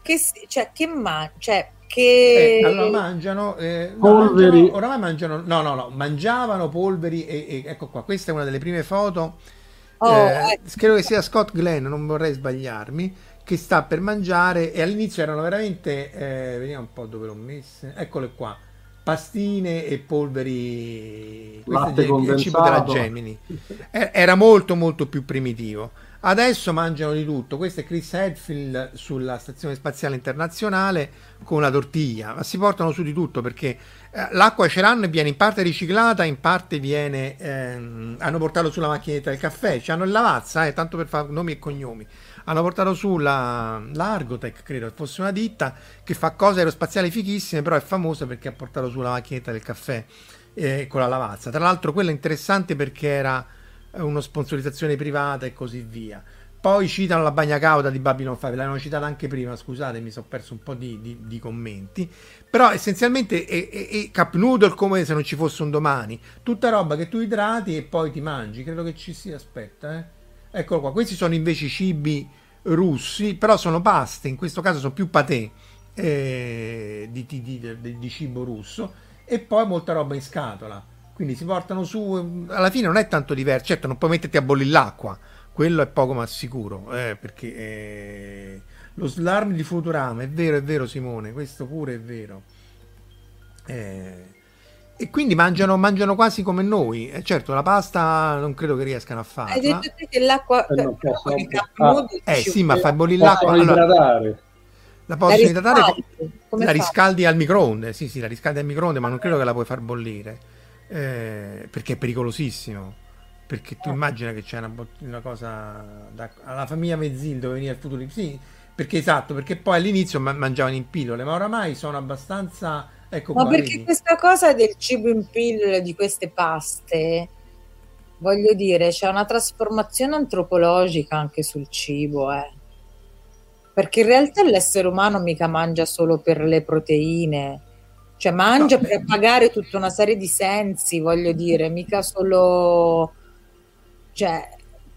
S4: allora mangiano
S6: polveri.
S4: Oramai mangiano, mangiavano polveri, e ecco qua, questa è una delle prime foto. Credo che sia Scott Glenn, non vorrei sbagliarmi, che sta per mangiare, e all'inizio erano veramente vediamo un po' dove l'ho messe, eccole qua, pastine e polveri, questo è il cibo della Gemini, era molto molto più primitivo. Adesso mangiano di tutto. Questo è Chris Hadfield sulla Stazione Spaziale Internazionale con la tortiglia, ma si portano su di tutto perché l'acqua ce l'hanno e viene in parte riciclata, in parte viene hanno portato sulla macchinetta del caffè, c'hanno il Lavazza, tanto per fare nomi e cognomi. Hanno portato su la Argotec, credo fosse una ditta che fa cose aerospaziali fighissime, però è famosa perché ha portato su la macchinetta del caffè con la Lavazza. Tra l'altro quella è interessante perché era una sponsorizzazione privata e così via. Poi citano la bagna cauda di Babylon 5, l'hanno citata anche prima, scusate, mi sono perso un po' di commenti, però essenzialmente è cup noodle come se non ci fosse un domani, tutta roba che tu idrati e poi ti mangi, credo che ci sia, aspetta, eccolo qua, questi sono invece i cibi russi, però sono paste, in questo caso sono più patè di cibo russo, e poi molta roba in scatola, quindi si portano su, alla fine non è tanto diverso, certo non puoi metterti a bollire l'acqua, quello è poco ma sicuro, perché lo slarm di Futurama, è vero Simone, questo pure è vero, e quindi mangiano quasi come noi, certo la pasta non credo che riescano a farla.
S5: Hai detto te che l'acqua
S4: sì, ma fai bollire l'acqua, la possono idratare, la riscaldi al microonde, sì, la riscaldi al microonde, ma non credo che la puoi far bollire, perché è pericolosissimo. Perché tu immagina che c'è una cosa alla famiglia Mezzil dove veniva il futuro, sì, perché poi all'inizio mangiavano in pillole, ma oramai sono abbastanza, ecco,
S5: ma
S4: qua,
S5: perché
S4: vedi?
S5: Questa cosa del cibo in pillole, di queste paste, voglio dire, c'è una trasformazione antropologica anche sul cibo, perché in realtà l'essere umano mica mangia solo per le proteine, cioè mangia per pagare tutta una serie di sensi, voglio dire, mica solo... Cioè,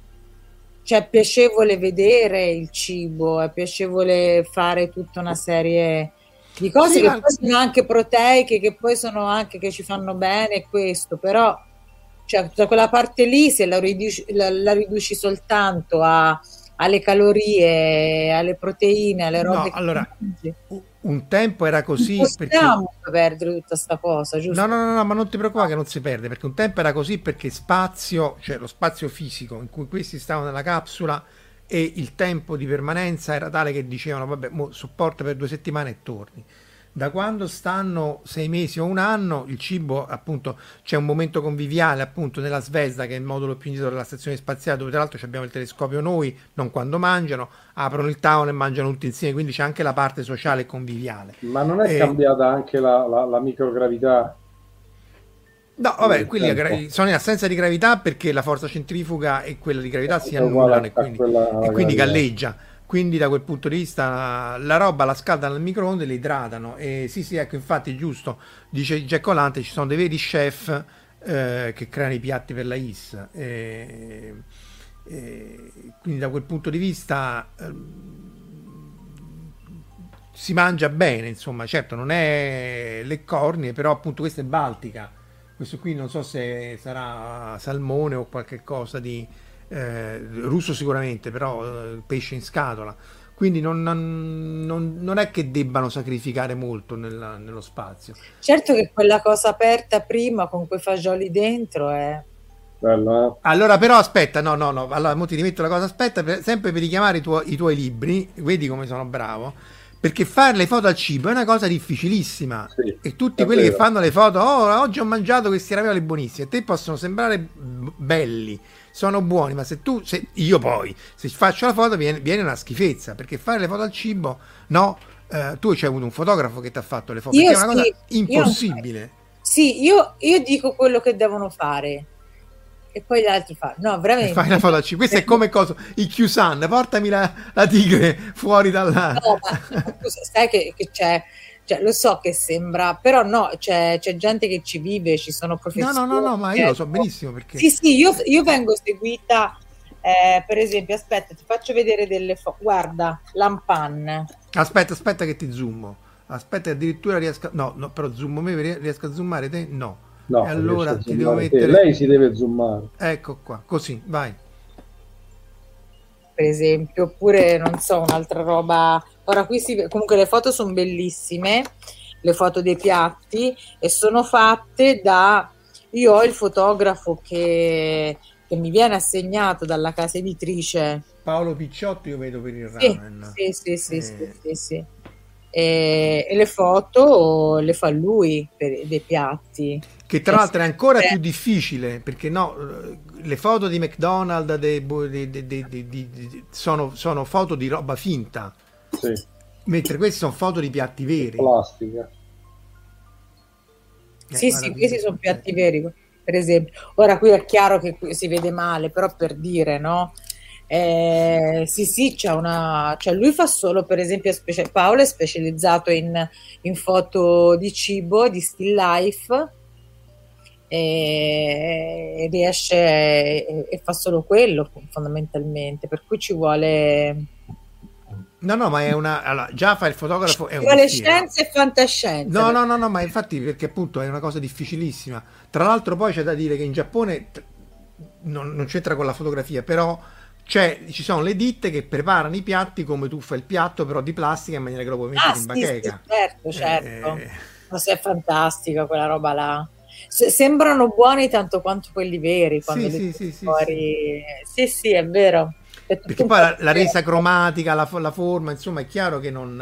S5: è piacevole vedere il cibo, è piacevole fare tutta una serie di cose che poi sono anche proteiche, che poi sono anche che ci fanno bene, questo, però cioè, tutta quella parte lì, se la riduci soltanto alle calorie, alle proteine, alle robe che
S4: allora, un tempo era così,
S5: non possiamo perdere tutta sta cosa, giusto?
S4: No, ma non ti preoccupare che non si perde, perché un tempo era così perché spazio, cioè lo spazio fisico in cui questi stavano nella capsula e il tempo di permanenza era tale che dicevano vabbè, sopporta per 2 settimane e torni. Da quando stanno 6 mesi o un anno, il cibo, appunto, c'è un momento conviviale, appunto, nella Zvezda, che è il modulo più indietro della stazione spaziale, dove tra l'altro abbiamo il telescopio noi, non quando mangiano, aprono il tavolo e mangiano tutti insieme, quindi c'è anche la parte sociale e conviviale.
S6: Ma non è cambiata anche la microgravità?
S4: No, vabbè, quelli sono in assenza di gravità perché la forza centrifuga e quella di gravità si annullano e quindi galleggia. Quindi da quel punto di vista la roba la scaldano al microonde e la idratano. E sì, ecco, infatti giusto, dice Jack O'Lantern, ci sono dei veri chef che creano i piatti per la IS. Quindi da quel punto di vista si mangia bene, insomma, certo non è le cornie, però appunto questa è Baltica. Questo qui non so se sarà salmone o qualche cosa di... russo sicuramente, però pesce in scatola, quindi non è che debbano sacrificare molto nello spazio.
S5: Certo che quella cosa aperta prima con quei fagioli dentro è
S6: bello,
S4: Allora però aspetta, no, allora mo ti rimetto la cosa, aspetta, sempre per richiamare i tuoi libri, vedi come sono bravo, perché fare le foto al cibo è una cosa difficilissima, sì, e tutti quelli che fanno le foto, oggi ho mangiato questi ravioli buonissimi, a te possono sembrare belli, sono buoni, ma se io poi se faccio la foto viene una schifezza, perché fare le foto al cibo, no, tu c'hai avuto un fotografo che ti ha fatto le foto, perché è una cosa impossibile.
S5: Io dico quello che devono fare e poi gli altri fanno, no, veramente.
S4: E fai la foto al cibo, questo è come cosa, i Q-San, portami la tigre fuori dalla...
S5: No, ma sai che c'è, cioè, lo so che sembra, però no, c'è gente che ci vive, ci sono professionisti.
S4: No, ma io lo so benissimo perché...
S5: Sì, io vengo seguita, per esempio, aspetta, ti faccio vedere delle foto, guarda, Lampan.
S4: Aspetta che ti zoomo, aspetta addirittura riesco, no, però zoomo me, riesco a zoomare te? No.
S6: No,
S4: e allora ti devo mettere...
S6: Lei si deve zoomare.
S4: Ecco qua, così, vai.
S5: Per esempio, oppure non so, un'altra roba. Ora qui comunque le foto sono bellissime, le foto dei piatti, e sono fatte io ho il fotografo che mi viene assegnato dalla casa editrice.
S4: Paolo Picciotto io vedo per il
S5: Sì,
S4: ramen.
S5: sì. E le foto le fa lui dei piatti.
S4: Che tra l'altro è ancora più difficile, perché no, le foto di McDonald's sono foto di roba finta,
S6: Sì,
S4: mentre queste sono foto di piatti veri.
S6: plastica.
S5: Sì, questi sono piatti veri, per esempio. Ora qui è chiaro che qui si vede male, però per dire, no? Sì, cioè lui fa solo, per esempio, Paolo è specializzato in foto di cibo, di still life, e riesce e fa solo quello fondamentalmente, per cui ci vuole...
S4: No, ma è una... Allora, già fa il fotografo, è un
S5: Vuole
S4: mestiere.
S5: scienza e fantascienza.
S4: No, ma infatti perché appunto è una cosa difficilissima. Tra l'altro poi c'è da dire che in Giappone non c'entra con la fotografia, però ci sono le ditte che preparano i piatti come tu fai il piatto, però di plastica in maniera che lo puoi mettere in bacheca.
S5: Sì, certo. Ma se è fantastica quella roba là. Sembrano buoni tanto quanto quelli veri quando li fuori. Sì, è vero.
S4: Perché poi la resa cromatica, la forma, insomma, è chiaro che non...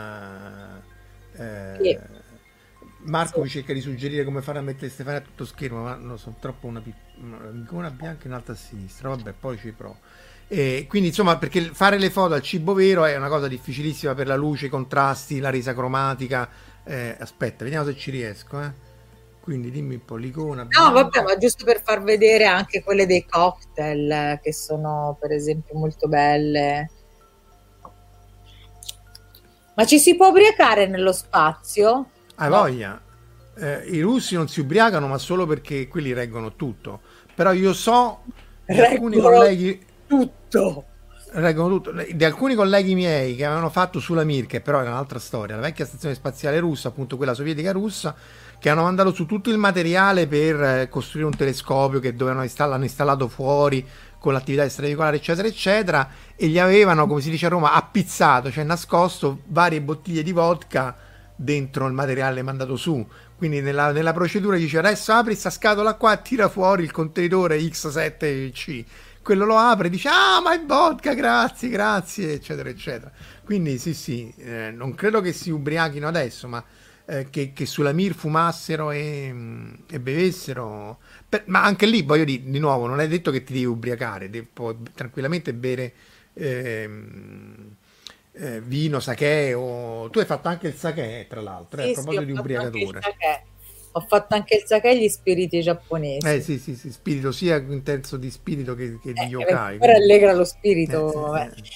S4: Marco mi cerca di suggerire come fare a mettere Stefania a tutto schermo, ma non sono troppo una bianca e un'altra a sinistra. Vabbè, poi ci provo. Quindi, insomma, perché fare le foto al cibo vero è una cosa difficilissima per la luce, i contrasti, la resa cromatica. Aspetta, vediamo se ci riesco, Quindi dimmi un po' l'icona.
S5: No, vabbè, ma giusto per far vedere anche quelle dei cocktail che sono, per esempio, molto belle. Ma ci si può ubriacare nello spazio?
S4: Hai voglia. I russi non si ubriacano, ma solo perché quelli reggono tutto. Però io so di alcuni colleghi reggono tutto. Di alcuni colleghi miei che avevano fatto sulla Mir, che però era un'altra storia, la vecchia stazione spaziale russa, appunto quella sovietica russa, che hanno mandato su tutto il materiale per costruire un telescopio che hanno installato fuori con l'attività extraveicolare eccetera, e gli avevano, come si dice a Roma, appizzato, cioè nascosto varie bottiglie di vodka dentro il materiale mandato su. Quindi nella procedura dice: adesso apri questa scatola qua e tira fuori il contenitore X7C. Quello lo apre e dice: ah, ma è vodka, grazie, eccetera. Quindi sì, non credo che si ubriachino adesso, ma che sulla Mir fumassero e bevessero. Ma anche lì, voglio dire, di nuovo, non è detto che ti devi ubriacare, puoi tranquillamente bere vino, sake, tu hai fatto anche il sake, tra l'altro, a proposito di ubriacature.
S5: Ho fatto anche il sake e gli spiriti giapponesi.
S4: Sì, spirito, sia in senso di spirito che di yokai.
S5: Per allegra lo spirito.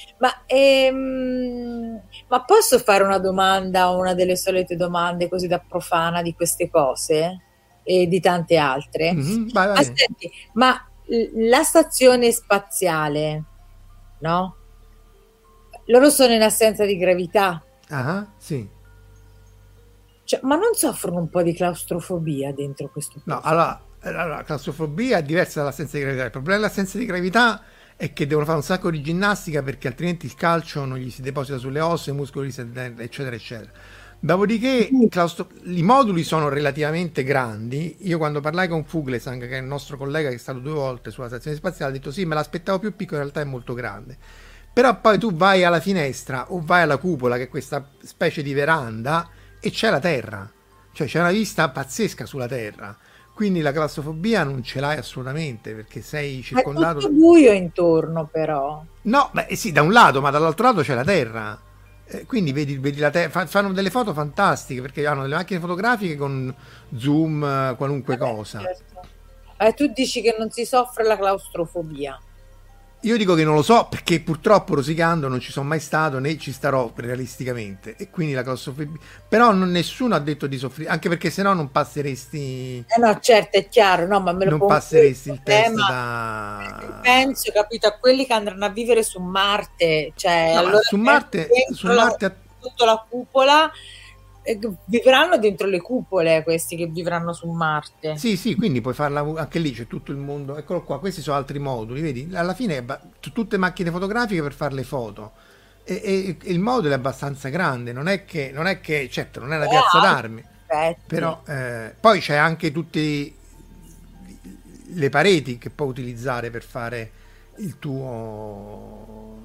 S5: Ma posso fare una domanda, una delle solite domande così da profana di queste cose e di tante altre?
S4: Vai.
S5: Aspetti, ma la stazione spaziale, no? Loro sono in assenza di gravità.
S4: Sì.
S5: Cioè, ma non soffrono un po' di claustrofobia dentro questo posto?
S4: No, allora, la claustrofobia è diversa dall'assenza di gravità. Il problema dell'assenza di gravità è che devono fare un sacco di ginnastica, perché altrimenti il calcio non gli si deposita sulle ossa, i muscoli eccetera. Dopodiché i moduli sono relativamente grandi. Io quando parlai con Fuglesang, che è il nostro collega che è stato 2 volte sulla stazione spaziale, ha detto: sì, me l'aspettavo più piccolo, in realtà è molto grande. Però poi tu vai alla finestra o vai alla cupola, che è questa specie di veranda, e c'è la terra, cioè c'è una vista pazzesca sulla terra, quindi la claustrofobia non ce l'hai assolutamente, perché sei circondato.
S5: È tutto buio intorno, però.
S4: No, beh sì, da un lato, ma dall'altro lato c'è la terra, quindi vedi la terra. Fanno delle foto fantastiche, perché hanno delle macchine fotografiche con zoom, qualunque cosa.
S5: Certo. Tu dici che non si soffre la claustrofobia?
S4: Io dico che non lo so, perché purtroppo, rosicando, non ci sono mai stato, né ci starò realisticamente, e quindi la claustrofobia. Però nessuno ha detto di soffrire, anche perché sennò non passeresti.
S5: No, certo, è chiaro, no, ma me lo
S4: non passeresti il test da.
S5: Penso, capito, a quelli che andranno a vivere su Marte, cioè
S4: no,
S5: allora
S4: su Marte
S5: tutta la cupola. Vivranno dentro le cupole questi che vivranno su Marte.
S4: Sì, quindi puoi farla anche lì, c'è tutto il mondo. Eccolo qua, questi sono altri moduli, vedi? Alla fine tutte macchine fotografiche per fare le foto. E il modulo è abbastanza grande, non è che certo non è una piazza d'armi, però poi c'è anche tutte le pareti che puoi utilizzare per fare il tuo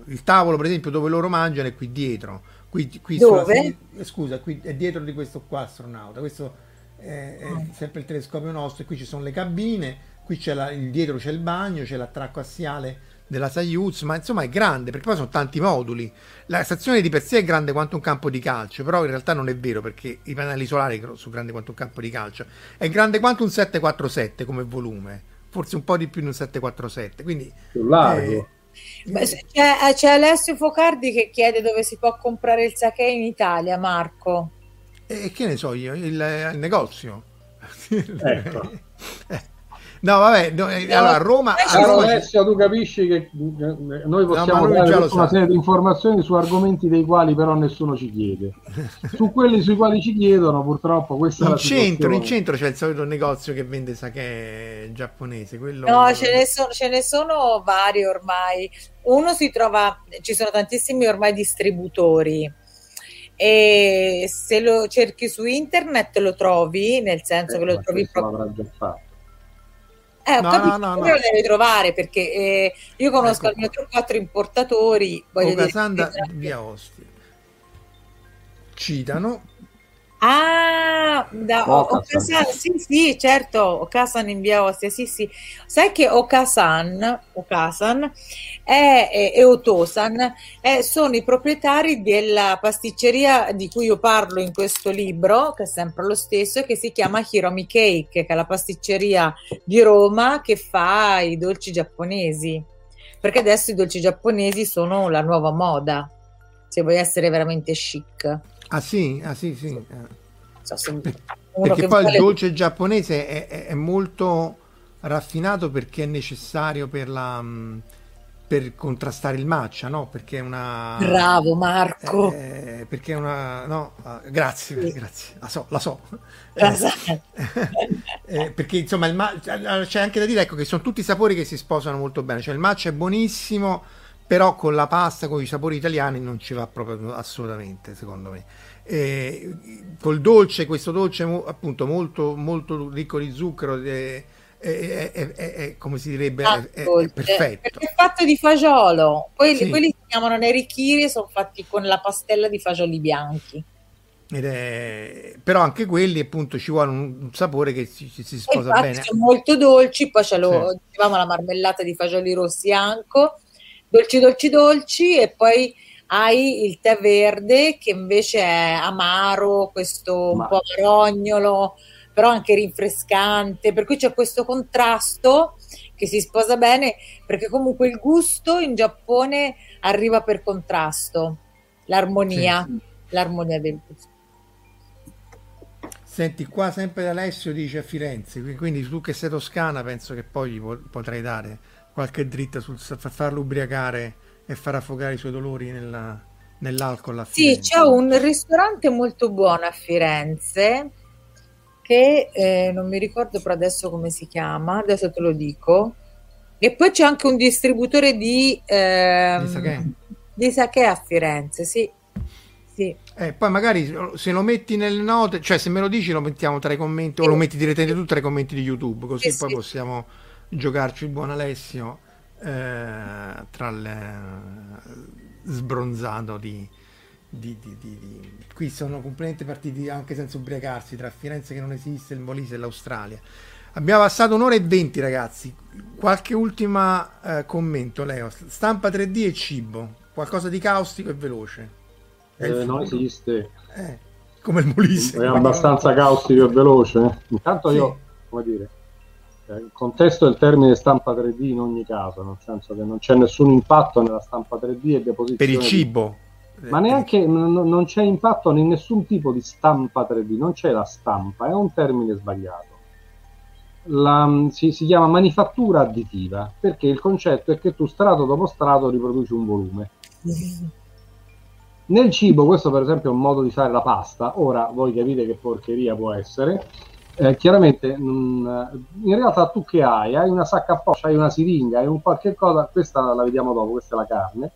S4: il tavolo, per esempio, dove loro mangiano è qui dietro. Qui
S5: Dove?
S4: scusa, qui è dietro di questo qua astronauta. Questo è sempre il telescopio nostro. E qui ci sono le cabine. Qui dietro c'è il bagno, c'è l'attracco assiale della Soyuz, ma insomma è grande perché poi sono tanti moduli. La stazione di per sé è grande quanto un campo di calcio, però in realtà non è vero perché i pannelli solari sono grandi quanto un campo di calcio. È grande quanto un 747 come volume, forse un po' di più di un 747, quindi
S6: più largo.
S5: C'è Alessio Focardi che chiede dove si può comprare il sake in Italia, Marco.
S4: E che ne so io, il negozio.
S6: Ecco.
S4: No, vabbè, allora a Roma,
S6: Alessio, tu capisci che noi possiamo dare tutta una serie di informazioni su argomenti dei quali però nessuno ci chiede. Su quelli sui quali ci chiedono, purtroppo, questa è la situazione.
S4: In centro c'è il solito negozio che vende sake giapponese. Quello...
S5: No, ce ne sono vari ormai. Uno si trova, ci sono tantissimi ormai distributori. E se lo cerchi su internet lo trovi, nel senso che lo trovi proprio.
S6: L'avrà già fatto.
S5: Ho capito, lo devi trovare perché io conosco almeno 3-4 importatori.
S4: Okasanda via Ostia. Citano.
S5: Okasan, sì, certo, Okasan in via Ostia, sì. Sai che Okasan e Otosan sono i proprietari della pasticceria di cui io parlo in questo libro, che è sempre lo stesso, che si chiama Hiromi Cake, che è la pasticceria di Roma che fa i dolci giapponesi, perché adesso i dolci giapponesi sono la nuova moda, se vuoi essere veramente chic.
S4: Ah sì.
S5: Perché
S4: poi il dolce giapponese è molto raffinato perché è necessario per contrastare il matcha, no? Perché è una...
S5: Bravo Marco!
S4: Perché è una... No, grazie. La so. Perché insomma c'è anche da dire, ecco, che sono tutti sapori che si sposano molto bene. Cioè il matcha è buonissimo, però con la pasta, con i sapori italiani non ci va proprio assolutamente, secondo me. Col dolce, questo dolce appunto molto, molto ricco di zucchero, è come si direbbe, è perfetto.
S5: Perché è fatto di fagiolo. Quelli si chiamano nerikiri, sono fatti con la pastella di fagioli bianchi.
S4: Però anche quelli appunto ci vuole un sapore che si sposa bene.
S5: Sono molto dolci, poi dicevamo la marmellata di fagioli rossi anco, dolci, e poi hai il tè verde che invece è amaro, questo un po' amarognolo, però anche rinfrescante, per cui c'è questo contrasto che si sposa bene, perché comunque il gusto in Giappone arriva per contrasto, l'armonia del gusto.
S4: Senti, qua sempre da Alessio dice a Firenze, quindi tu che sei toscana penso che poi potrai dare qualche dritta sul farlo ubriacare e far affogare i suoi dolori nell'alcol a Firenze.
S5: Sì, c'è un ristorante molto buono a Firenze che non mi ricordo però adesso come si chiama, adesso te lo dico. E poi c'è anche un distributore di sake a Firenze, sì.
S4: Poi magari se lo metti nelle note, cioè se me lo dici lo mettiamo tra i commenti, o lo metti direttamente tu tra i commenti di YouTube, così poi possiamo giocarci il buon Alessio tra sbronzato di qui sono completamente partiti anche senza ubriacarsi, tra Firenze che non esiste, il Molise e l'Australia. Abbiamo passato 1 ora e 20, ragazzi. Qualche ultima commento, Leo? Stampa 3D e cibo, qualcosa di caustico e veloce.
S6: Non esiste,
S4: come il Molise,
S6: è abbastanza caustico e veloce. Intanto io, come dire, contesto il termine stampa 3D in ogni caso, nel senso che non c'è nessun impatto nella stampa 3D e deposizione
S4: per il cibo,
S6: ma neanche non c'è impatto in nessun tipo di stampa 3D, non c'è la stampa, è un termine sbagliato. Si chiama manifattura additiva, perché il concetto è che tu strato dopo strato riproduci un volume. Nel cibo, questo per esempio è un modo di fare la pasta. Ora voi capite che porcheria può essere. Chiaramente in realtà tu che hai una sacca a posta, hai una siringa, hai un qualche cosa, questa la vediamo dopo, questa è la carne.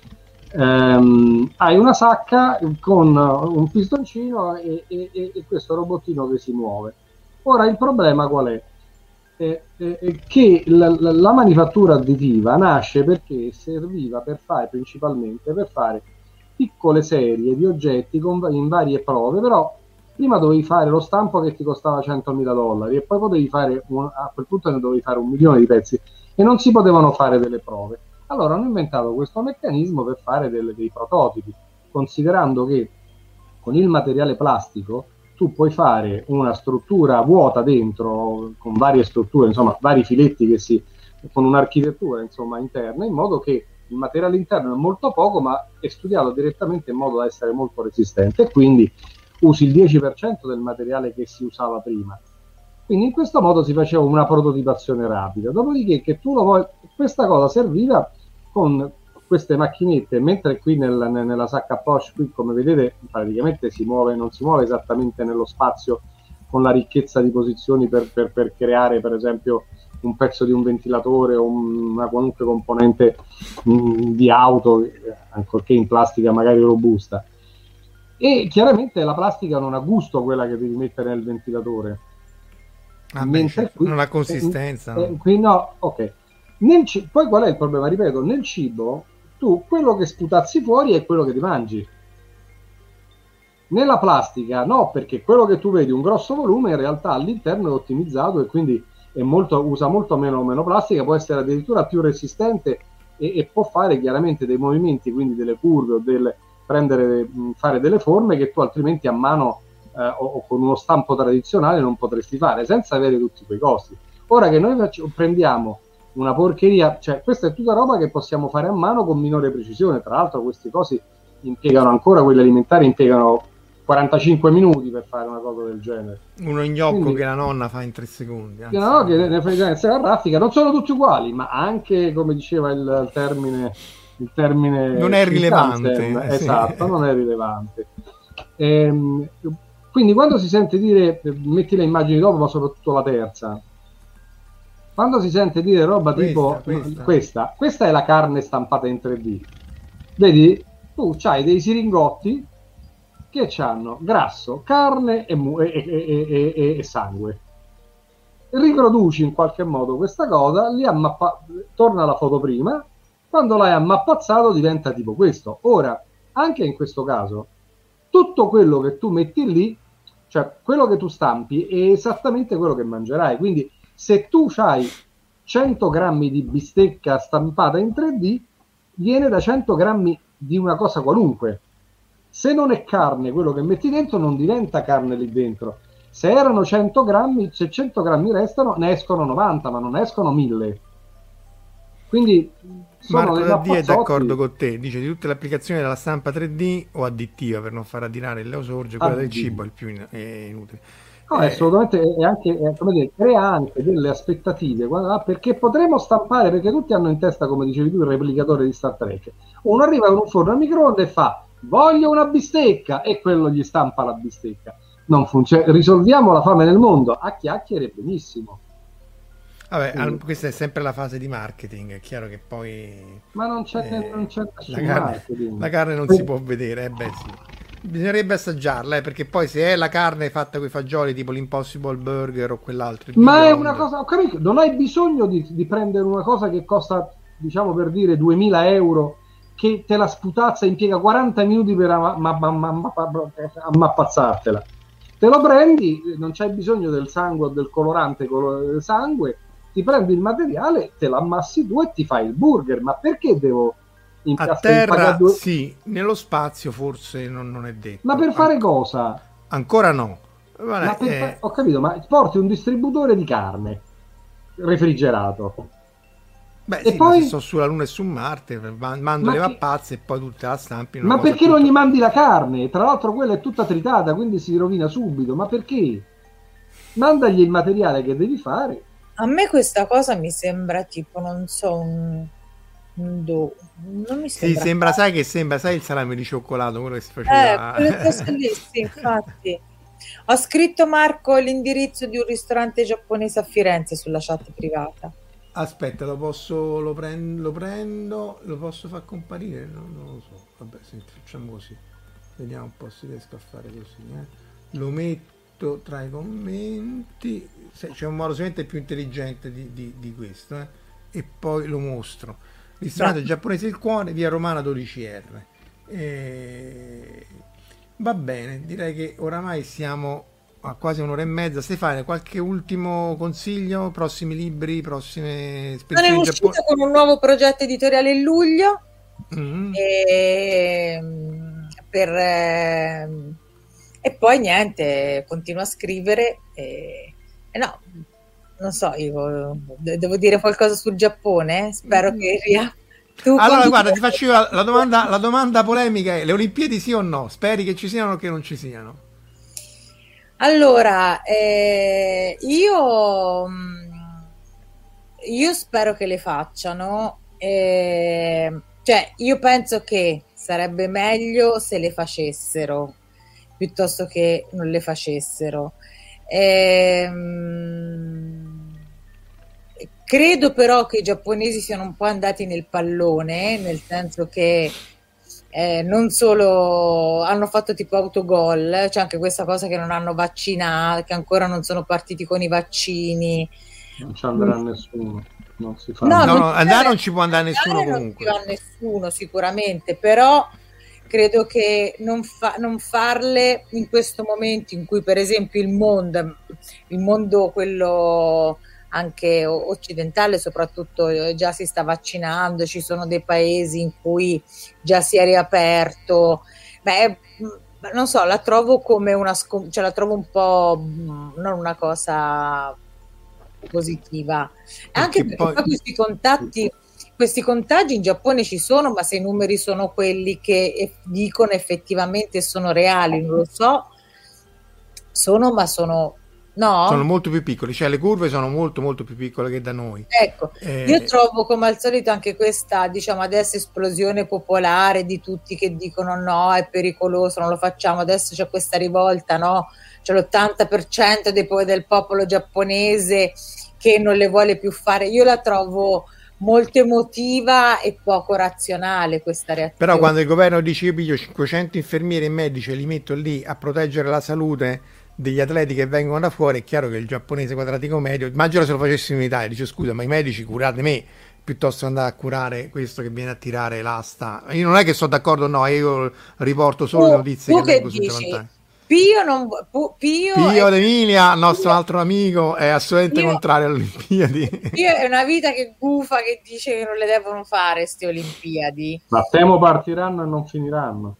S6: Hai una sacca con un pistoncino e questo robottino che si muove. Ora il problema qual è? che la manifattura additiva nasce perché serviva principalmente per fare piccole serie di oggetti in varie prove, però prima dovevi fare lo stampo che ti costava $100.000 e poi potevi fare a quel punto ne dovevi fare 1 milione di pezzi e non si potevano fare delle prove. Allora hanno inventato questo meccanismo per fare dei prototipi, considerando che con il materiale plastico tu puoi fare una struttura vuota dentro, con varie strutture, insomma, vari filetti con un'architettura, insomma, interna, in modo che il materiale interno è molto poco, ma è studiato direttamente in modo da essere molto resistente, e quindi usi il 10% del materiale che si usava prima. Quindi in questo modo si faceva una prototipazione rapida. Dopodiché questa cosa serviva con queste macchinette, mentre qui nella sacca Porsche, qui come vedete praticamente non si muove esattamente nello spazio con la ricchezza di posizioni per creare per esempio un pezzo di un ventilatore o una qualunque componente di auto, ancorché in plastica magari robusta. E chiaramente la plastica non ha gusto quella che devi mettere nel ventilatore.
S4: Mentre qui non ha consistenza.
S6: Qui no, ok. Poi qual è il problema? Ripeto, nel cibo tu quello che sputazzi fuori è quello che ti mangi. Nella plastica no, perché quello che tu vedi un grosso volume in realtà all'interno è ottimizzato e quindi usa molto meno plastica, può essere addirittura più resistente e può fare chiaramente dei movimenti, quindi delle curve o fare delle forme che tu altrimenti a mano o con uno stampo tradizionale non potresti fare senza avere tutti quei costi. Ora che noi prendiamo una porcheria, cioè questa è tutta roba che possiamo fare a mano con minore precisione. Tra l'altro questi cosi quelli alimentari impiegano 45 minuti per fare una cosa del genere.
S4: Uno gnocco che la nonna fa in 3 secondi.
S6: Che ne frega la raffica, non sono tutti uguali, ma anche, come diceva il termine
S4: non è rilevante.
S6: Esatto, non è rilevante. Quindi quando si sente dire, metti le immagini dopo, ma soprattutto la terza, quando si sente dire roba tipo questa è la carne stampata in 3D, vedi, tu c'hai dei siringotti che hanno grasso, carne e sangue, riproduci in qualche modo questa cosa, torna alla foto prima, quando l'hai ammappazzato diventa tipo questo. Ora, anche in questo caso, tutto quello che tu metti lì, cioè quello che tu stampi, è esattamente quello che mangerai. Quindi se tu hai 100 grammi di bistecca stampata in 3D, viene da 100 grammi di una cosa qualunque. Se non è carne quello che metti dentro, non diventa carne lì dentro. Se erano 100 grammi, se 100 grammi restano, ne escono 90, ma non escono 1000. Quindi
S4: Marco Daddi è d'accordo con te, dice di tutte le applicazioni della stampa 3D o additiva per non far addirare il Leosorge, quella del cibo è il più inutile.
S6: No, assolutamente, come dire, crea anche delle aspettative, perché potremo stampare, perché tutti hanno in testa, come dicevi tu, il replicatore di Star Trek. Uno arriva con un forno a microonde e fa voglio una bistecca, e quello gli stampa la bistecca. Non funziona. Risolviamo la fame nel mondo a chiacchiere, benissimo.
S4: Vabbè, questa è sempre la fase di marketing, è chiaro che poi
S6: ma non c'è marketing.
S4: La carne non si può vedere, sì. Bisognerebbe assaggiarla, perché poi se è la carne fatta con i fagioli tipo l'Impossible Burger o quell'altro,
S6: ma è una cosa, ho capito, non hai bisogno di prendere una cosa che costa, diciamo per dire, 2.000 euro, che te la sputazza, impiega 40 minuti per ammappazzartela. Te lo prendi, non c'hai bisogno del sangue o del colorante del sangue, ti prendi il materiale, te l'ammassi tu e ti fai il burger. Ma perché devo
S4: a terra? Sì, nello spazio forse non è detto.
S6: Ma per fare cosa?
S4: Ancora no.
S6: Ho capito, ma porti un distributore di carne refrigerato.
S4: Beh, e sì, poi se sto sulla Luna e su Marte, mando le mappazze e poi tutte la stampi.
S6: Ma perché non gli mandi la carne? Tra l'altro quella è tutta tritata, quindi si rovina subito. Ma perché? Mandagli il materiale che devi fare.
S5: A me questa cosa mi sembra tipo, non so, non mi sembra.
S4: Sì, sembra, sai il salame di cioccolato, quello che si faceva.
S5: Quelle cose lì, sì, infatti. Ho scritto, Marco, l'indirizzo di un ristorante giapponese a Firenze sulla chat privata.
S4: Aspetta, lo prendo, lo posso far comparire? Non lo so. Vabbè, senti, facciamo così. Vediamo un po' se riesco a fare così. Lo metto scritto tra i commenti, c'è un modo sicuramente più intelligente di questo, e poi lo mostro. Ristorante giapponese Il Cuore, via Romana 12R. Va bene, direi che oramai siamo a quasi un'ora e mezza. Stefano, qualche ultimo consiglio? Prossimi libri, prossime
S5: spedizioni? Sono uscita con un nuovo progetto editoriale in luglio. E poi niente, continuo a scrivere no, non so, io devo dire qualcosa sul Giappone, spero che
S4: allora guarda, ti faccio io la domanda polemica è: le Olimpiadi sì o no? Speri che ci siano o che non ci siano?
S5: Allora, io spero che le facciano, cioè io penso che sarebbe meglio se le facessero piuttosto che non le facessero. Credo però che i giapponesi siano un po' andati nel pallone, nel senso che non solo hanno fatto tipo autogol, c'è anche questa cosa che non hanno vaccinato, che ancora non sono partiti con i vaccini.
S6: Non ci andrà nessuno, non si fa.
S4: No, andare non ci può andare nessuno comunque.
S5: Non ci va nessuno sicuramente, però credo che non farle in questo momento in cui per esempio il mondo quello anche occidentale soprattutto già si sta vaccinando, ci sono dei paesi in cui già si è riaperto, non so, la trovo come cioè la trovo un po' non una cosa positiva, anche perché poi questi contagi in Giappone ci sono, ma se i numeri sono quelli che dicono effettivamente sono reali, non lo so, no?
S4: Sono molto più piccoli, cioè le curve sono molto molto più piccole che da noi.
S5: Ecco, io trovo come al solito anche questa, diciamo adesso esplosione popolare di tutti che dicono no, è pericoloso, non lo facciamo, adesso c'è questa rivolta, no? C'è l'80% del popolo giapponese che non le vuole più fare. Io la trovo molto emotiva e poco razionale questa reazione.
S4: Però quando il governo dice io piglio 500 infermieri e medici e li metto lì a proteggere la salute degli atleti che vengono da fuori, è chiaro che il giapponese quadratico medio, immagino se lo facessimo in Italia, dice scusa ma i medici curate me piuttosto che andare a curare questo che viene a tirare l'asta. Io non è che sono d'accordo, no, io riporto solo le notizie che leggo sul Giovantani. Pio d'Emilia, il nostro altro amico, è assolutamente contrario alle Olimpiadi.
S5: Pio è una vita che gufa, che dice che non le devono fare queste Olimpiadi.
S6: Ma temo partiranno e non finiranno.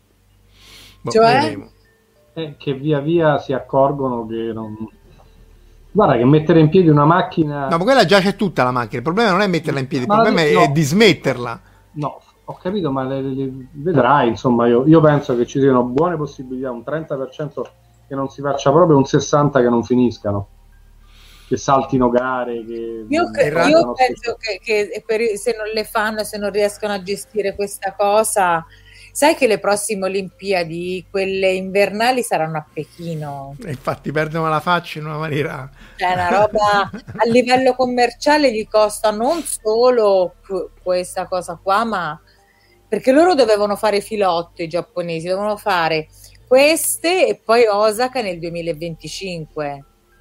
S5: Cioè?
S6: Che via via si accorgono che non... Guarda che mettere in piedi una macchina...
S4: No, ma quella già c'è tutta la macchina, il problema non è metterla in piedi, il problema è dismetterla.
S6: No, ho capito, ma vedrai, insomma, io penso che ci siano buone possibilità, un 30% che non si faccia proprio, un 60% che non finiscano, che saltino gare, che...
S5: Io penso che se non le fanno, se non riescono a gestire questa cosa... Sai che le prossime Olimpiadi, quelle invernali, saranno a Pechino.
S4: E infatti perdono la faccia in una maniera...
S5: Cioè, una roba a livello commerciale gli costa non solo questa cosa qua, ma perché loro dovevano fare filotto, i giapponesi, dovevano fare queste e poi Osaka nel 2025.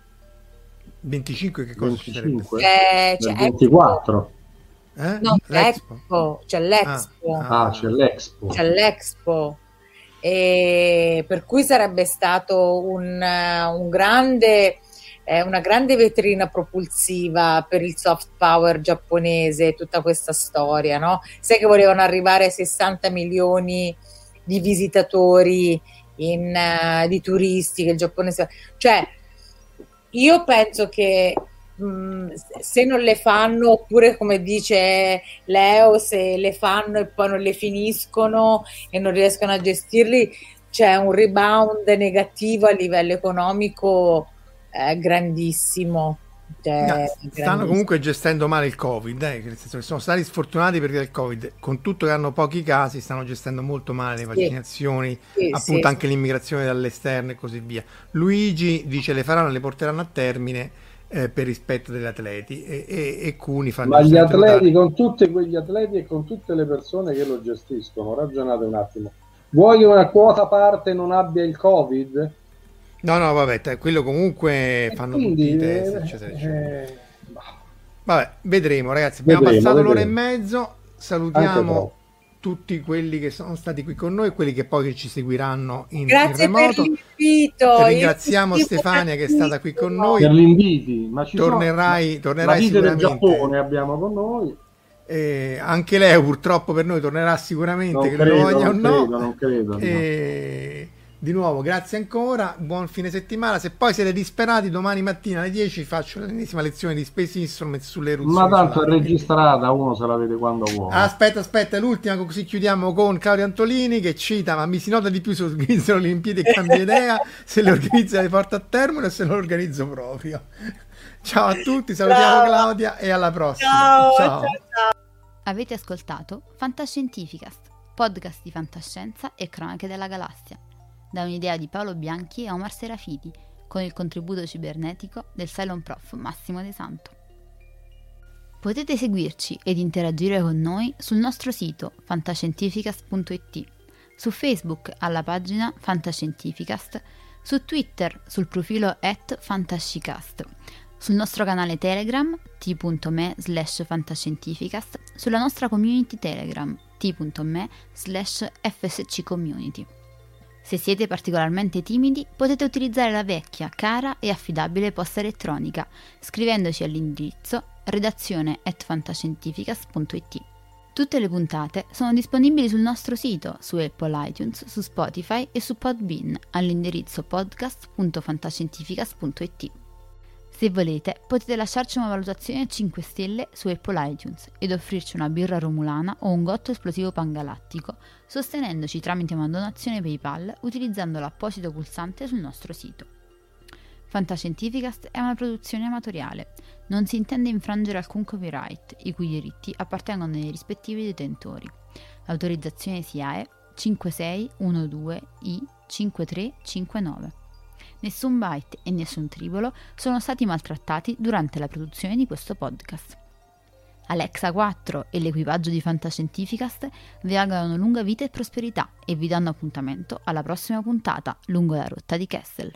S4: 25 che cosa
S6: 25?
S5: Cioè,
S6: 24.
S5: No, l'Expo. C'è l'Expo.
S6: C'è
S5: l'Expo. E per cui sarebbe stato una grande vetrina propulsiva per il soft power giapponese, tutta questa storia, no? Sai che volevano arrivare ai 60 milioni di visitatori, di turisti che il Giappone... Cioè, io penso che se non le fanno, oppure come dice Leo, se le fanno e poi non le finiscono e non riescono a gestirli, c'è un rebound negativo a livello economico grandissimo.
S4: Stanno comunque gestendo male il Covid, nel senso che sono stati sfortunati per via del Covid, con tutto che hanno pochi casi, stanno gestendo molto male le vaccinazioni, appunto anche l'immigrazione dall'esterno e così via. Luigi dice le faranno, le porteranno a termine per rispetto degli atleti e Cuni fanno...
S6: Ma gli atleti, con tutti quegli atleti e con tutte le persone che lo gestiscono, ragionate un attimo, vuoi una quota parte non abbia il Covid?
S4: No, vabbè, quello comunque fanno tutti i test, eccetera. Vabbè, vedremo, ragazzi. Abbiamo passato l'ora e mezzo. Salutiamo tutti quelli che sono stati qui con noi e quelli che poi ci seguiranno in remoto.
S5: Per l'invito.
S4: Ringraziamo Stefania che è stata qui con noi.
S6: Per l'inviti, ma
S4: tornerai sicuramente.
S6: Del Giappone abbiamo con noi.
S4: Anche lei purtroppo per noi tornerà sicuramente, non credo. Di nuovo grazie ancora, buon fine settimana. Se poi siete disperati, domani mattina alle 10 faccio l'ennesima lezione di Space Instruments sulle eruzioni.
S6: Ma tanto è registrata, uno se la vede quando vuole.
S4: Aspetta, l'ultima, così chiudiamo con Claudio Antolini che cita: ma mi si nota di più se organizzano le Olimpiadi e cambia idea, se le organizza le porta a termine o se le organizzo proprio. Ciao a tutti, salutiamo Claudia e alla prossima. Ciao.
S7: Avete ascoltato Fantascientificast, podcast di fantascienza e cronache della galassia, da un'idea di Paolo Bianchi e Omar Serafiti, con il contributo cibernetico del Cylon Prof Massimo De Santo. Potete seguirci ed interagire con noi sul nostro sito fantascientificast.it, su Facebook alla pagina Fantascientificast, su Twitter sul profilo @fantascicast, sul nostro canale Telegram t.me/fantascientificast, sulla nostra community Telegram t.me/fsccommunity. Se siete particolarmente timidi, potete utilizzare la vecchia, cara e affidabile posta elettronica, scrivendoci all'indirizzo redazione@fantascientificast.it. Tutte le puntate sono disponibili sul nostro sito, su Apple iTunes, su Spotify e su Podbean, all'indirizzo podcast.fantascientificast.it. Se volete, potete lasciarci una valutazione a 5 stelle su Apple iTunes ed offrirci una birra romulana o un gotto esplosivo pangalattico, sostenendoci tramite una donazione PayPal utilizzando l'apposito pulsante sul nostro sito. Fantascientificast è una produzione amatoriale. Non si intende infrangere alcun copyright, i cui diritti appartengono ai rispettivi detentori. L'autorizzazione SIAE 5612I5359. Nessun byte e nessun tribolo sono stati maltrattati durante la produzione di questo podcast. Alexa 4 e l'equipaggio di Fantascientificast vi augurano lunga vita e prosperità e vi danno appuntamento alla prossima puntata lungo la rotta di Kessel.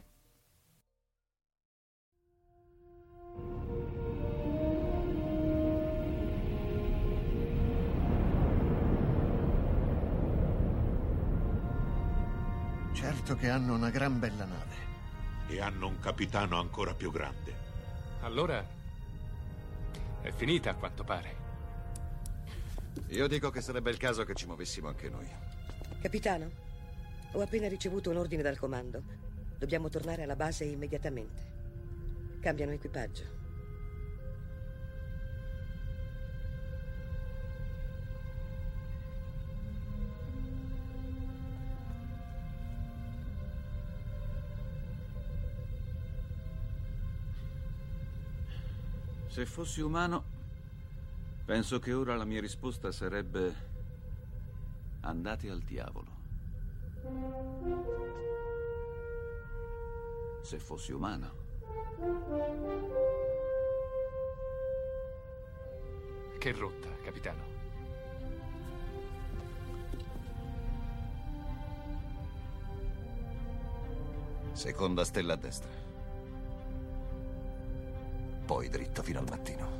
S8: Certo che hanno una gran bella nave.
S9: E hanno un capitano ancora più grande.
S10: Allora è finita a quanto pare.
S8: Io dico che sarebbe il caso che ci muovessimo anche noi.
S11: Capitano, ho appena ricevuto un ordine dal comando. Dobbiamo tornare alla base immediatamente. Cambiano equipaggio.
S12: Se fossi umano, penso che ora la mia risposta sarebbe: andate al diavolo. Se fossi umano.
S10: Che rotta, capitano?
S8: Seconda stella a destra. Poi dritto fino al mattino.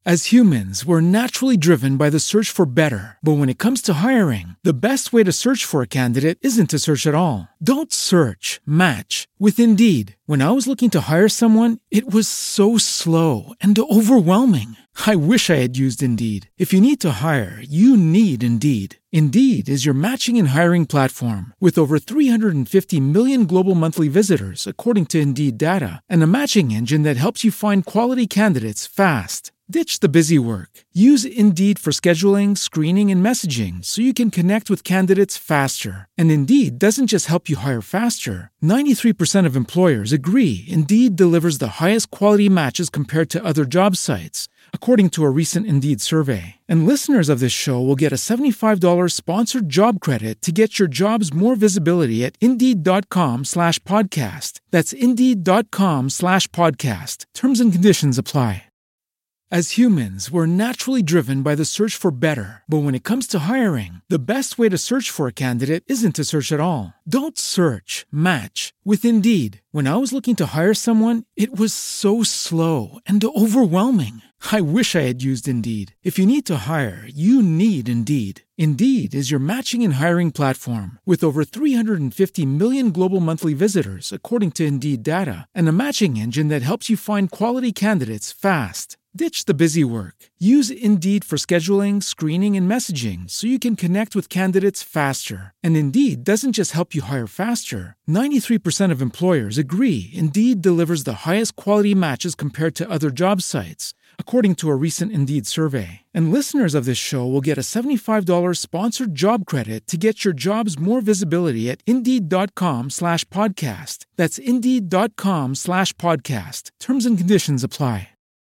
S13: As humans, we're naturally driven by the search for better. But when it comes to hiring, the best way to search for a candidate isn't to search at all. Don't search, match with Indeed. When I was looking to hire someone, it was so slow and overwhelming. I wish I had used Indeed. If you need to hire, you need Indeed. Indeed is your matching and hiring platform with over 350 million global monthly visitors, according to Indeed data, and a matching engine that helps you find quality candidates fast. Ditch the busy work. Use Indeed for scheduling, screening, and messaging so you can connect with candidates faster. And Indeed doesn't just help you hire faster. 93% of employers agree Indeed delivers the highest quality matches compared to other job sites, according to a recent Indeed survey. And listeners of this show will get a $75 sponsored job credit to get your jobs more visibility at Indeed.com/podcast. That's Indeed.com/podcast. Terms and conditions apply. As humans, we're naturally driven by the search for better. But when it comes to hiring, the best way to search for a candidate isn't to search at all. Don't search, match with Indeed. When I was looking to hire someone, it was so slow and overwhelming. I wish I had used Indeed. If you need to hire, you need Indeed. Indeed is your matching and hiring platform with over 350 million global monthly visitors, according to Indeed data, and a matching engine that helps you find quality candidates fast. Ditch the busy work. Use Indeed for scheduling, screening, and messaging so you can connect with candidates faster. And Indeed doesn't just help you hire faster. 93% of employers agree Indeed delivers the highest quality matches compared to other job sites, according to a recent Indeed survey. And listeners of this show will get a $75 sponsored job credit to get your jobs more visibility at Indeed.com/podcast. That's Indeed.com/podcast. Terms and conditions apply.